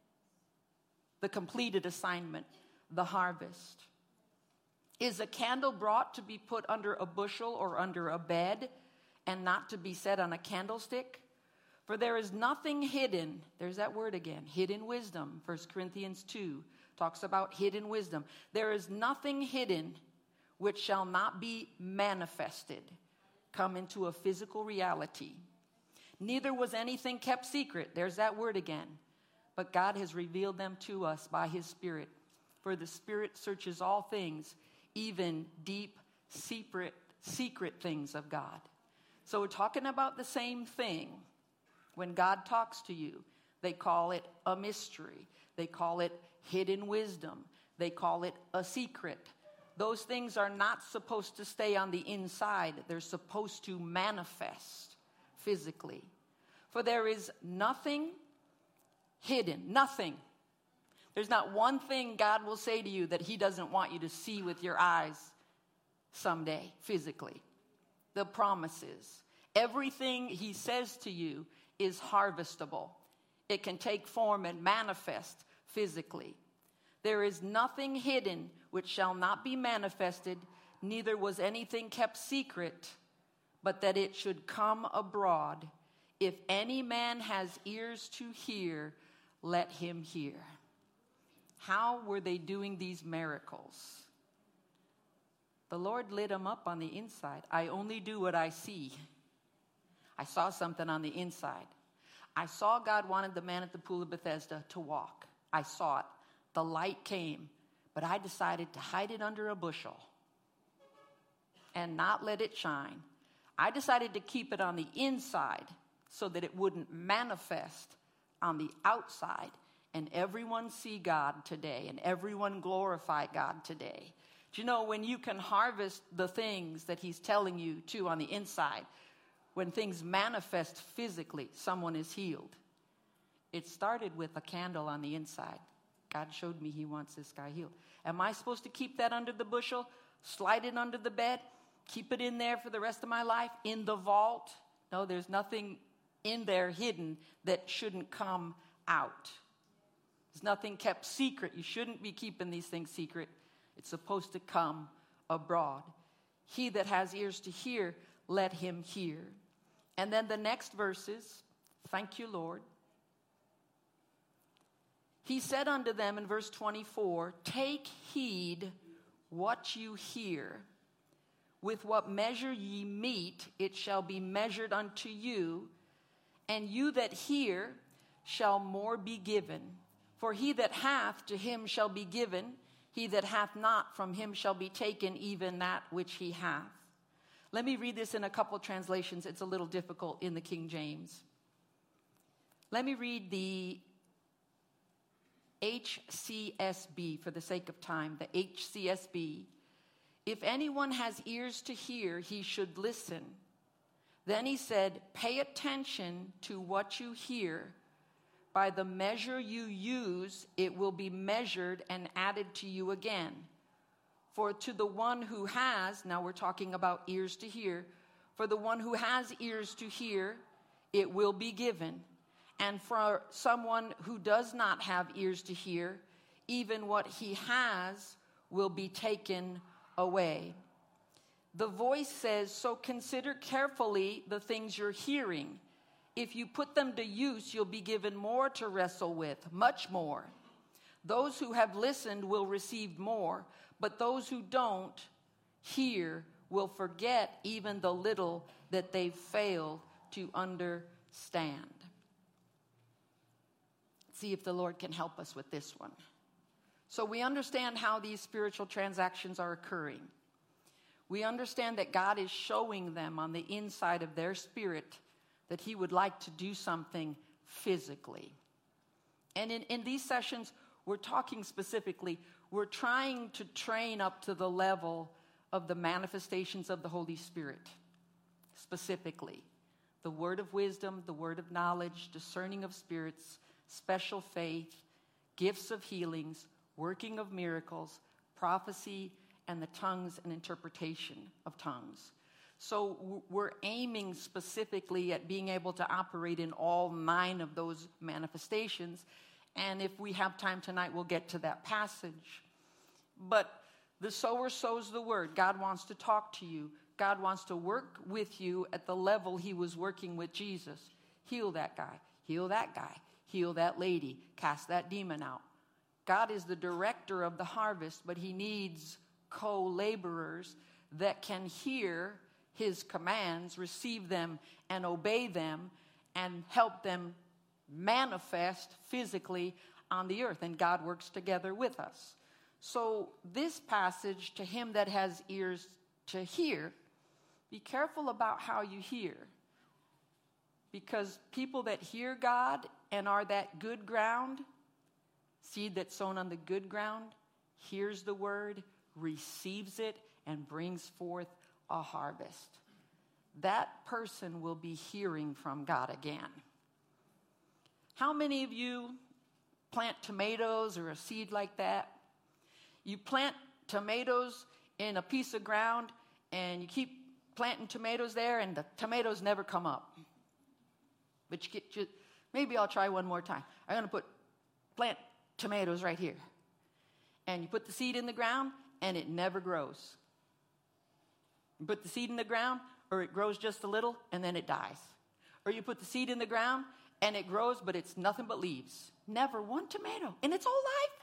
the completed assignment, the harvest? Is a candle brought to be put under a bushel or under a bed and not to be set on a candlestick? For there is nothing hidden. There's that word again, hidden wisdom. First Corinthians two talks about hidden wisdom. There is nothing hidden which shall not be manifested, come into a physical reality. Neither was anything kept secret. There's that word again. But God has revealed them to us by His Spirit. For the Spirit searches all things, even deep, secret, secret things of God. So we're talking about the same thing. When God talks to you, they call it a mystery. They call it hidden wisdom. They call it a secret. Those things are not supposed to stay on the inside. They're supposed to manifest physically. For there is nothing hidden. Nothing. There's not one thing God will say to you that He doesn't want you to see with your eyes someday, physically. The promises. Everything He says to you is harvestable. It can take form and manifest physically. There is nothing hidden which shall not be manifested, neither was anything kept secret, but that it should come abroad. If any man has ears to hear, let him hear. How were they doing these miracles? The Lord lit them up on the inside. I only do what I see. I saw something on the inside. I saw God wanted the man at the pool of Bethesda to walk. I saw it. The light came, but I decided to hide it under a bushel and not let it shine. I decided to keep it on the inside so that it wouldn't manifest on the outside and everyone see God today and everyone glorify God today. Do you know when you can harvest the things that he's telling you to on the inside, when things manifest physically, someone is healed. It started with a candle on the inside. God showed me he wants this guy healed. Am I supposed to keep that under the bushel, slide it under the bed, keep it in there for the rest of my life, in the vault? No, there's nothing in there hidden that shouldn't come out. There's nothing kept secret. You shouldn't be keeping these things secret. It's supposed to come abroad. He that has ears to hear, let him hear. And then the next verses, thank you, Lord. He said unto them in verse twenty-four, take heed what you hear. With what measure ye meet, it shall be measured unto you. And you that hear shall more be given. For he that hath, to him shall be given. He that hath not, from him shall be taken even that which he hath. Let me read this in a couple translations. It's a little difficult in the King James. Let me read the H C S B for the sake of time. The H C S B. If anyone has ears to hear, he should listen. Then he said, pay attention to what you hear. By the measure you use, it will be measured and added to you again. For to the one who has, now we're talking about ears to hear, for the one who has ears to hear, it will be given. And for someone who does not have ears to hear, even what he has will be taken away. The voice says, so consider carefully the things you're hearing. If you put them to use, you'll be given more to wrestle with, much more. Those who have listened will receive more, but those who don't hear will forget even the little that they've failed to understand. See if the Lord can help us with this one. So we understand how these spiritual transactions are occurring. We understand that God is showing them on the inside of their spirit that he would like to do something physically. And in, in these sessions, we're talking specifically, we're trying to train up to the level of the manifestations of the Holy Spirit. Specifically, the word of wisdom, the word of knowledge, discerning of spirits, special faith, gifts of healings, working of miracles, prophecy, and the tongues and interpretation of tongues. So we're aiming specifically at being able to operate in all nine of those manifestations. And if we have time tonight, we'll get to that passage. But the sower sows the word. God wants to talk to you. God wants to work with you at the level he was working with Jesus. Heal that guy. Heal that guy. Heal that lady. Cast that demon out. God is the director of the harvest, but he needs co-laborers that can hear his commands, receive them, and obey them, and help them manifest physically on the earth. And God works together with us. So this passage, to him that has ears to hear, be careful about how you hear. Because people that hear God and are that good ground, seed that's sown on the good ground, hears the word, receives it, and brings forth a harvest. That person will be hearing from God again. How many of you plant tomatoes or a seed like that? You plant tomatoes in a piece of ground and you keep planting tomatoes there and the tomatoes never come up. But you get, you, maybe I'll try one more time. I'm going to put plant tomatoes right here. And you put the seed in the ground and it never grows. You put the seed in the ground, or it grows just a little, and then it dies. Or you put the seed in the ground, and it grows, but it's nothing but leaves. Never one tomato in its whole life.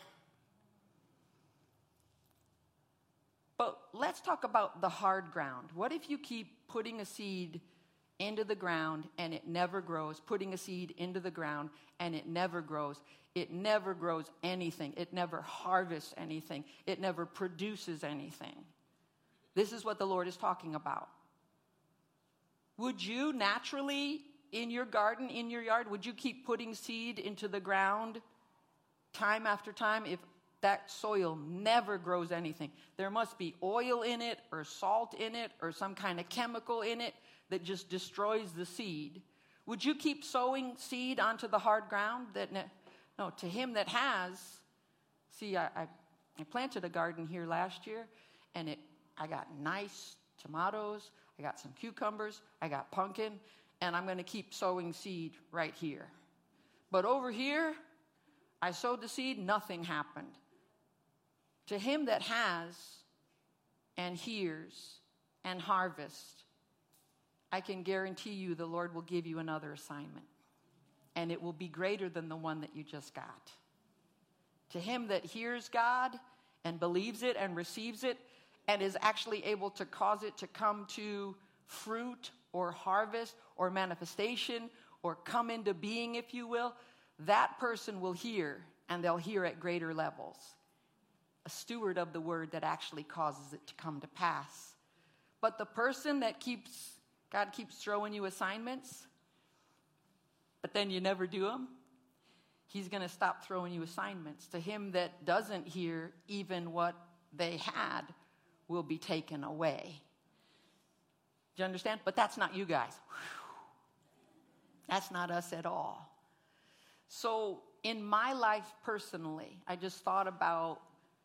But let's talk about the hard ground. What if you keep putting a seed into the ground and it never grows, putting a seed into the ground and it never grows. It never grows anything. It never harvests anything. It never produces anything. This is what the Lord is talking about. Would you naturally, in your garden, in your yard, would you keep putting seed into the ground time after time if that soil never grows anything? There must be oil in it or salt in it or some kind of chemical in it that just destroys the seed. Would you keep sowing seed onto the hard ground? That ne- No, to him that has. See, I, I, I planted a garden here last year, and it I got nice tomatoes, I got some cucumbers, I got pumpkin, and I'm going to keep sowing seed right here. But over here, I sowed the seed, nothing happened. To him that has and hears and harvests, I can guarantee you the Lord will give you another assignment. And it will be greater than the one that you just got. To him that hears God and believes it and receives it and is actually able to cause it to come to fruit or harvest or manifestation or come into being, if you will, that person will hear, and they'll hear at greater levels. A steward of the word that actually causes it to come to pass. But the person that keeps, God keeps throwing you assignments, but then you never do them, he's going to stop throwing you assignments. To him that doesn't hear, even what they had will be taken away. Do you understand? But that's not you guys. That's not us at all. So in my life personally, I just thought about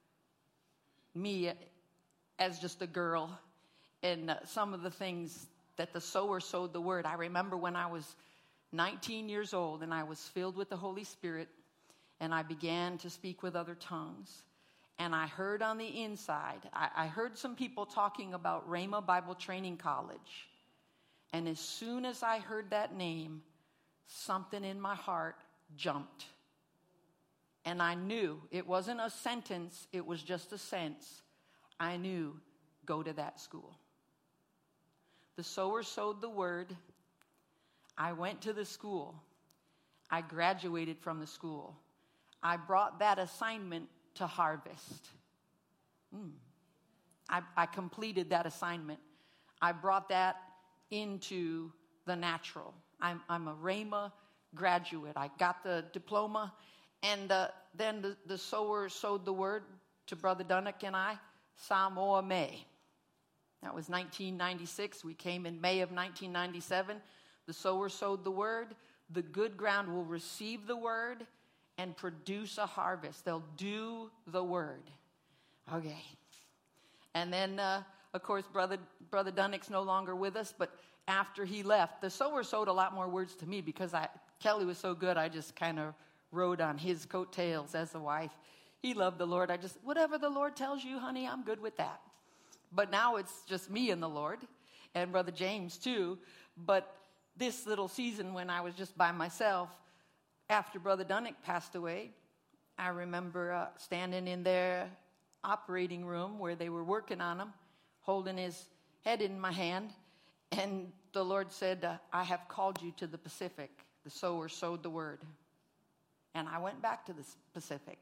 me as just a girl and uh, some of the things that the sower sowed the word. I remember when I was nineteen years old and I was filled with the Holy Spirit and I began to speak with other tongues. And I heard on the inside, I, I heard some people talking about Rhema Bible Training College. And as soon as I heard that name, something in my heart jumped. And I knew, it wasn't a sentence, it was just a sense. I knew, go to that school. The sower sowed the word. I went to the school. I graduated from the school. I brought that assignment to harvest. Mm. I, I completed that assignment. I brought that into the natural. I'm, I'm a Rhema graduate. I got the diploma, and uh, then the, the sower sowed the word to Brother Dunnick and I, Samoa May. That was nineteen ninety-six. We came in May of nineteen ninety-seven. The sower sowed the word. The good ground will receive the word and produce a harvest. They'll do the word. Okay. And then, uh, of course, Brother Brother Dunnick's no longer with us, but after he left, the sower sowed a lot more words to me because I, Kelly was so good, I just kind of rode on his coattails as a wife. He loved the Lord. I just, whatever the Lord tells you, honey, I'm good with that. But now it's just me and the Lord, and Brother James too. But this little season when I was just by myself, after Brother Dunnick passed away, I remember uh, standing in their operating room where they were working on him, holding his head in my hand, and the Lord said, uh, I have called you to the Pacific. The sower sowed the word. And I went back to the Pacific.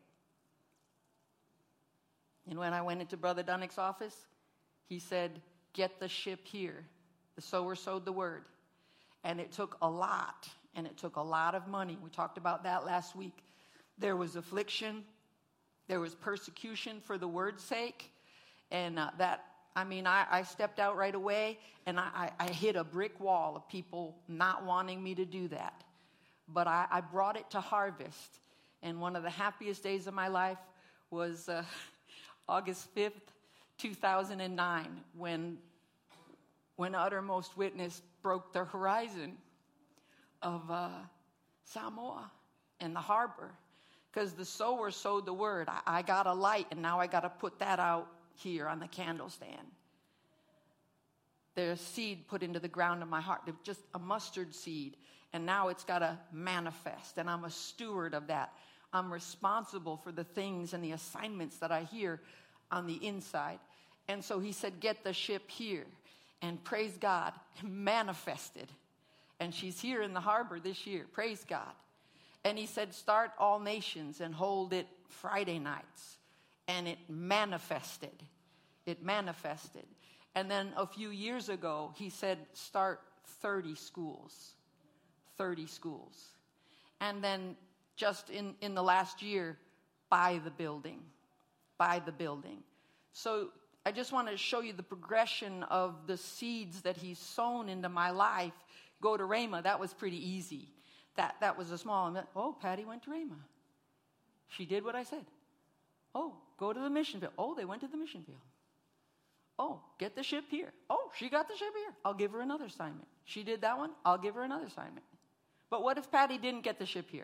And when I went into Brother Dunnick's office, he said, get the ship here. The sower sowed the word. And it took a lot, and it took a lot of money. We talked about that last week. There was affliction. There was persecution for the word's sake. And uh, that, I mean, I, I stepped out right away, and I, I, I hit a brick wall of people not wanting me to do that. But I, I brought it to harvest. And one of the happiest days of my life was uh, August fifth, two thousand nine, when, when Uttermost Witness broke the horizon of uh, Samoa and the harbor. Because the sower sowed the word. I, I got a light, and now I got to put that out here on the candle stand. There's seed put into the ground of my heart, just a mustard seed. And now it's got to manifest, and I'm a steward of that. I'm responsible for the things and the assignments that I hear on the inside. And so he said, get the ship here. And praise God, manifested. And she's here in the harbor this year. Praise God. And he said, start All Nations and hold it Friday nights. And it manifested. It manifested. And then a few years ago, he said, start thirty schools. thirty schools. And then just in, in the last year, buy the building. Buy the building. So I just want to show you the progression of the seeds that he's sown into my life. Go to Rhema, that was pretty easy. That that was a small, oh, Patty went to Rhema. She did what I said. Oh, go to the mission field. Oh, they went to the mission field. Oh, get the ship here. Oh, she got the ship here. I'll give her another assignment. She did that one. I'll give her another assignment. But what if Patty didn't get the ship here?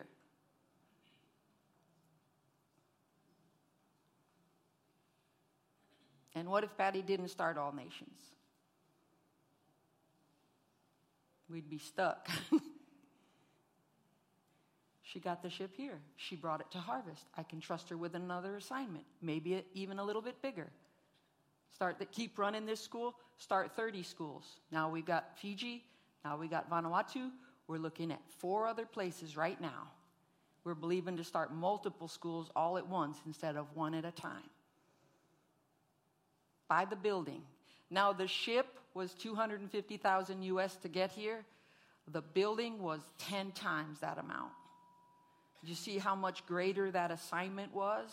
And what if Patty didn't start All Nations? We'd be stuck. She got the ship here. She brought it to harvest. I can trust her with another assignment, maybe even a little bit bigger. Start the, keep running this school, start thirty schools. Now we've got Fiji, now we got Vanuatu. We're looking at four other places right now. We're believing to start multiple schools all at once instead of one at a time. Buy the building. Now the ship was two hundred fifty thousand U S to get here. The building was ten times that amount. Did you see how much greater that assignment was?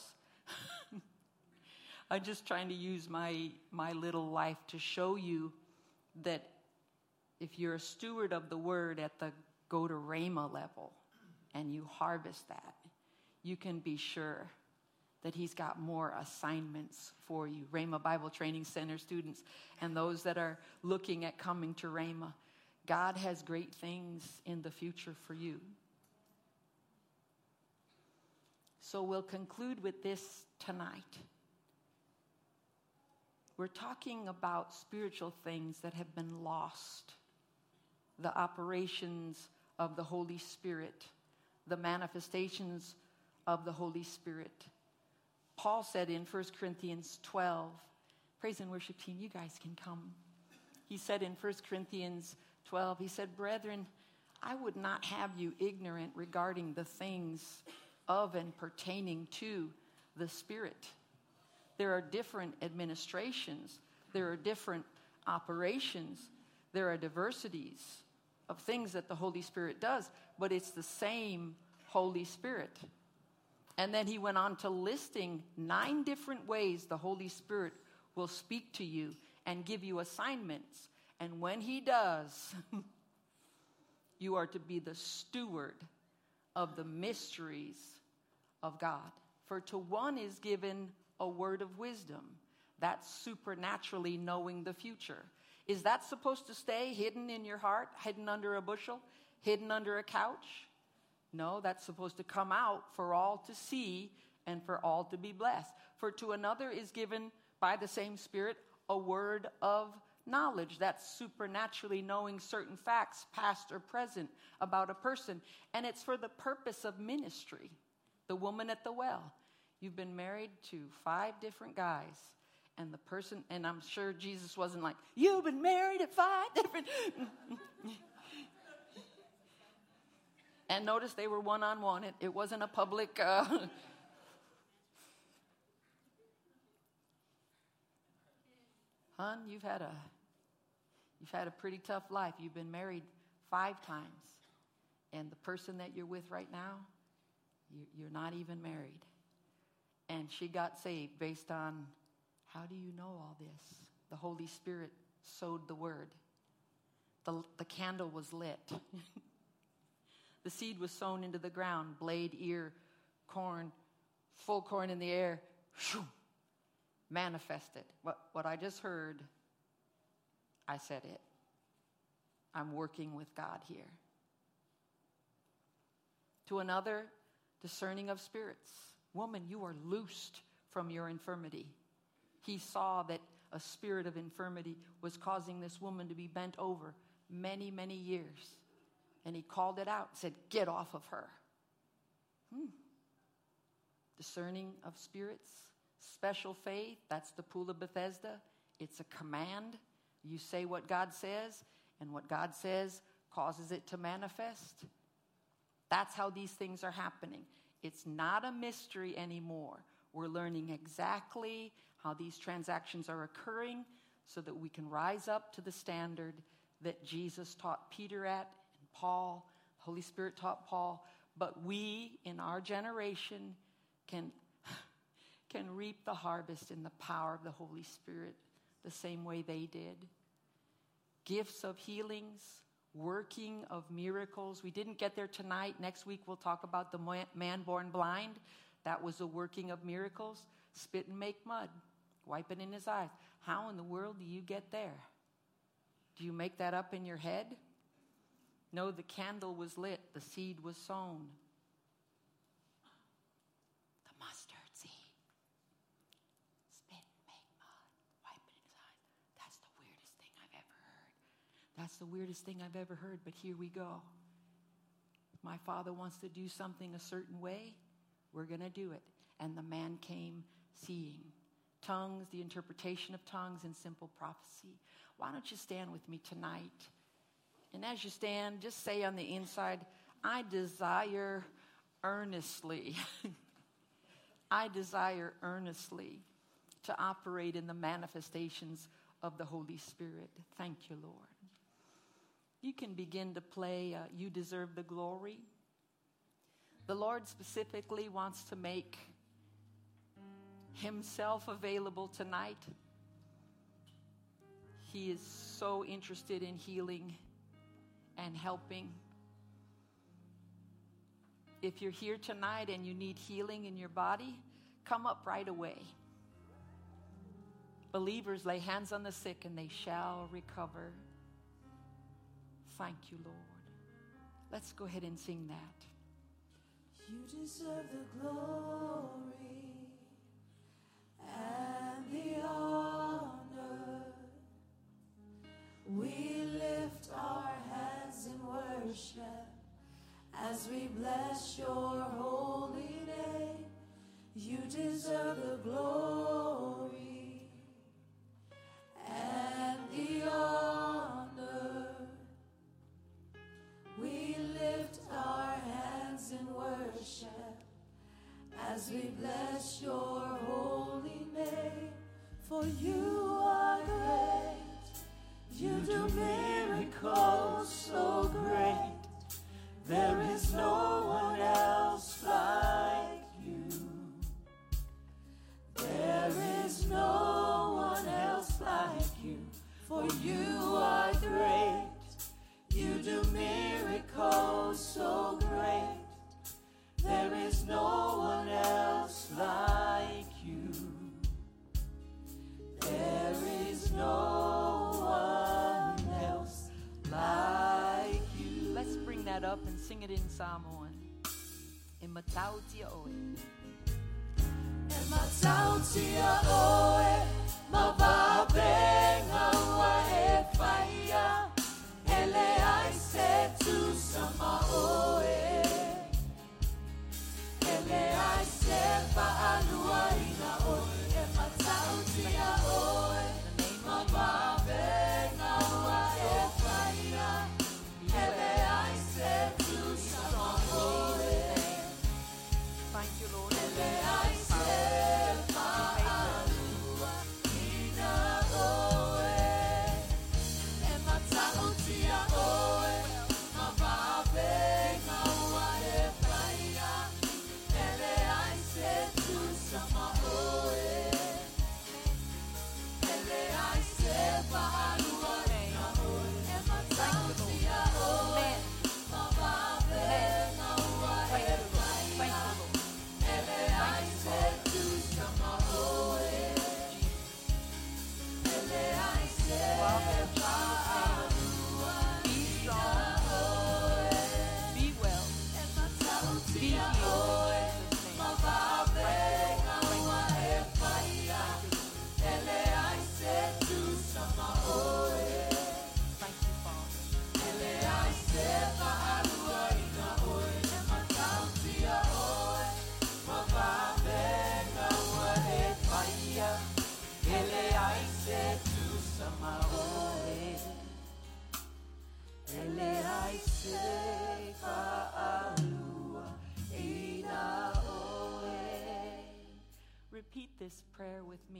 I'm just trying to use my, my little life to show you that if you're a steward of the word at the go to Rhema level and you harvest that, you can be sure that he's got more assignments for you. Rhema Bible Training Center students and those that are looking at coming to Rhema, God has great things in the future for you. So we'll conclude with this tonight. We're talking about spiritual things that have been lost. The operations of the Holy Spirit. The manifestations of the Holy Spirit. Paul said in First Corinthians twelve, praise and worship team, you guys can come. He said in First Corinthians twelve, he said, brethren, I would not have you ignorant regarding the things of and pertaining to the Spirit. There are different administrations. There are different operations. There are diversities of things that the Holy Spirit does, but it's the same Holy Spirit. And then he went on to listing nine different ways the Holy Spirit will speak to you and give you assignments. And when he does, you are to be the steward of the mysteries of God. For to one is given a word of wisdom. That's supernaturally knowing the future. Is that supposed to stay hidden in your heart, hidden under a bushel, hidden under a couch? No, that's supposed to come out for all to see and for all to be blessed. For to another is given by the same Spirit a word of knowledge. That's supernaturally knowing certain facts, past or present, about a person. And it's for the purpose of ministry. The woman at the well. You've been married to five different guys. And the person, and I'm sure Jesus wasn't like, you've been married at five different... And notice they were one-on-one. It, it wasn't a public... Uh... Hun, you've had a you've had a pretty tough life. You've been married five times. And the person that you're with right now, you, you're not even married. And she got saved based on, how do you know all this? The Holy Spirit sowed the word. The, the candle was lit. The seed was sown into the ground, blade, ear, corn, full corn in the air, shoo, manifested. What, what I just heard, I said it. I'm working with God here. To another, discerning of spirits. Woman, you are loosed from your infirmity. He saw that a spirit of infirmity was causing this woman to be bent over many, many years. And he called it out and said, get off of her. Hmm. Discerning of spirits. Special faith, that's the pool of Bethesda. It's a command. You say what God says, and what God says causes it to manifest. That's how these things are happening. It's not a mystery anymore. We're learning exactly how these transactions are occurring so that we can rise up to the standard that Jesus taught Peter at, and Paul, Holy Spirit taught Paul. But we, in our generation, can, can reap the harvest in the power of the Holy Spirit the same way they did. Gifts of healings, working of miracles. We didn't get there tonight. Next week we'll talk about the man born blind. That was a working of miracles. Spit and make mud. Wipe it in his eyes. How in the world do you get there? Do you make that up in your head? No, the candle was lit. The seed was sown. The mustard seed. Spit and make mud. Wipe it in his eyes. That's the weirdest thing I've ever heard. That's the weirdest thing I've ever heard, but here we go. If my Father wants to do something a certain way, we're going to do it. And the man came seeing. Tongues, the interpretation of tongues, and simple prophecy. Why don't you stand with me tonight? And as you stand, just say on the inside, I desire earnestly, I desire earnestly to operate in the manifestations of the Holy Spirit. Thank you, Lord. You can begin to play uh, You Deserve the Glory. The Lord specifically wants to make himself available tonight. He is so interested in healing and helping. If you're here tonight and you need healing in your body, come up right away. Believers, lay hands on the sick and they shall recover. Thank you, Lord. Let's go ahead and sing that. You deserve the glory and the honor. We lift our hands in worship as we bless your holy name. You deserve the glory and the honor. We lift our hands in worship as we bless your holy name. For you are great. You do miracles so great. There is no one else like you. There is no one else like you. For you are great. You do miracles so great. There is no one else like you. There is no one else like you. Let's bring that up and sing it in Samoan. Imatautia oe. Imatautia oe. Mababenga wa e whaia. Ele ai se tu sama oe. Ele ai se whaanua ina oe. Imatautia oe. Mababenga wa e whaia. Ele ai se tu sama oe. Thank you, Lord. Ele ai se whaanua ina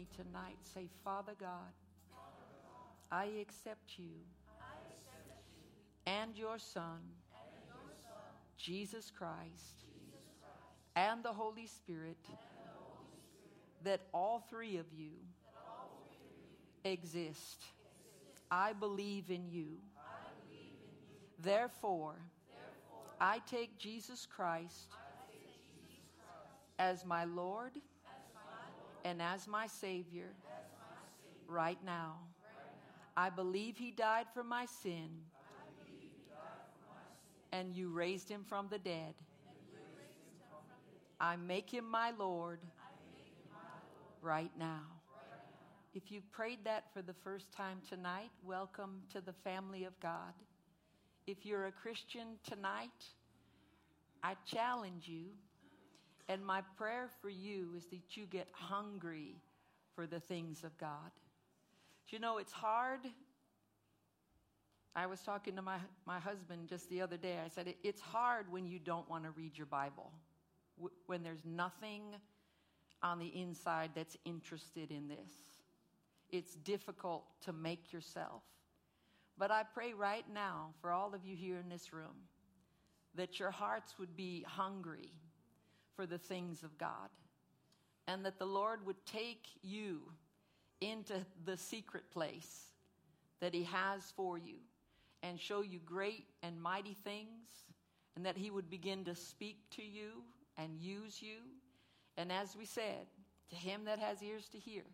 me tonight. Say, Father God, I accept you and your Son, Jesus Christ, and the Holy Spirit, that all three of you exist. I believe in you. Therefore, I take Jesus Christ as my Lord and as my Savior right now. I believe he died for my sin, and you raised him from the dead. I make him my Lord right now. If you prayed that for the first time tonight, welcome to the family of God. If you're a Christian tonight, I challenge you, and my prayer for you is that you get hungry for the things of God. You know, it's hard. I was talking to my, my husband just the other day. I said, it, it's hard when you don't want to read your Bible, w- when there's nothing on the inside that's interested in this. It's difficult to make yourself. But I pray right now for all of you here in this room that your hearts would be hungry for the things of God, and that the Lord would take you into the secret place that he has for you and show you great and mighty things, and that he would begin to speak to you and use you. And as we said, to him that has ears to hear,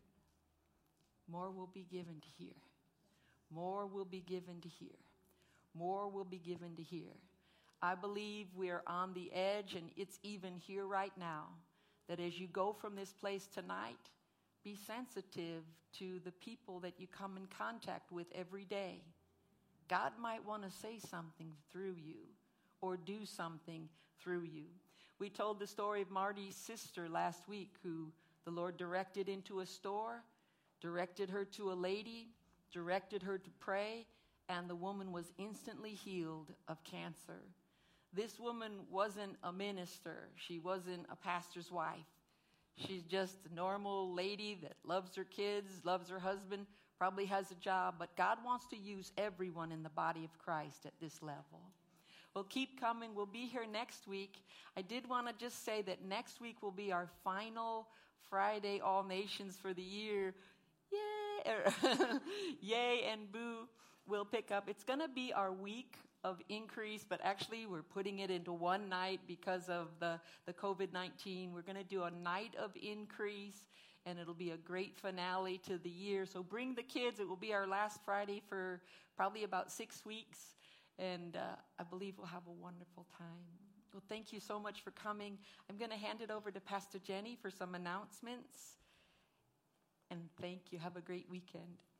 more will be given to hear. More will be given to hear. More will be given to hear. I believe we are on the edge, and it's even here right now, that as you go from this place tonight, be sensitive to the people that you come in contact with every day. God might want to say something through you or do something through you. We told the story of Marty's sister last week, who the Lord directed into a store, directed her to a lady, directed her to pray, and the woman was instantly healed of cancer. This woman wasn't a minister. She wasn't a pastor's wife. She's just a normal lady that loves her kids, loves her husband, probably has a job, but God wants to use everyone in the body of Christ at this level. Well, keep coming. We'll be here next week. I did want to just say that next week will be our final Friday All Nations for the year. Yay! Yay and boo will pick up. It's going to be our week of increase, but actually we're putting it into one night because of the, the covid nineteen. We're going to do a night of increase, and it'll be a great finale to the year. So bring the kids. It will be our last Friday for probably about six weeks, and uh, I believe we'll have a wonderful time. Well, thank you so much for coming. I'm going to hand it over to Pastor Jenny for some announcements, and thank you. Have a great weekend.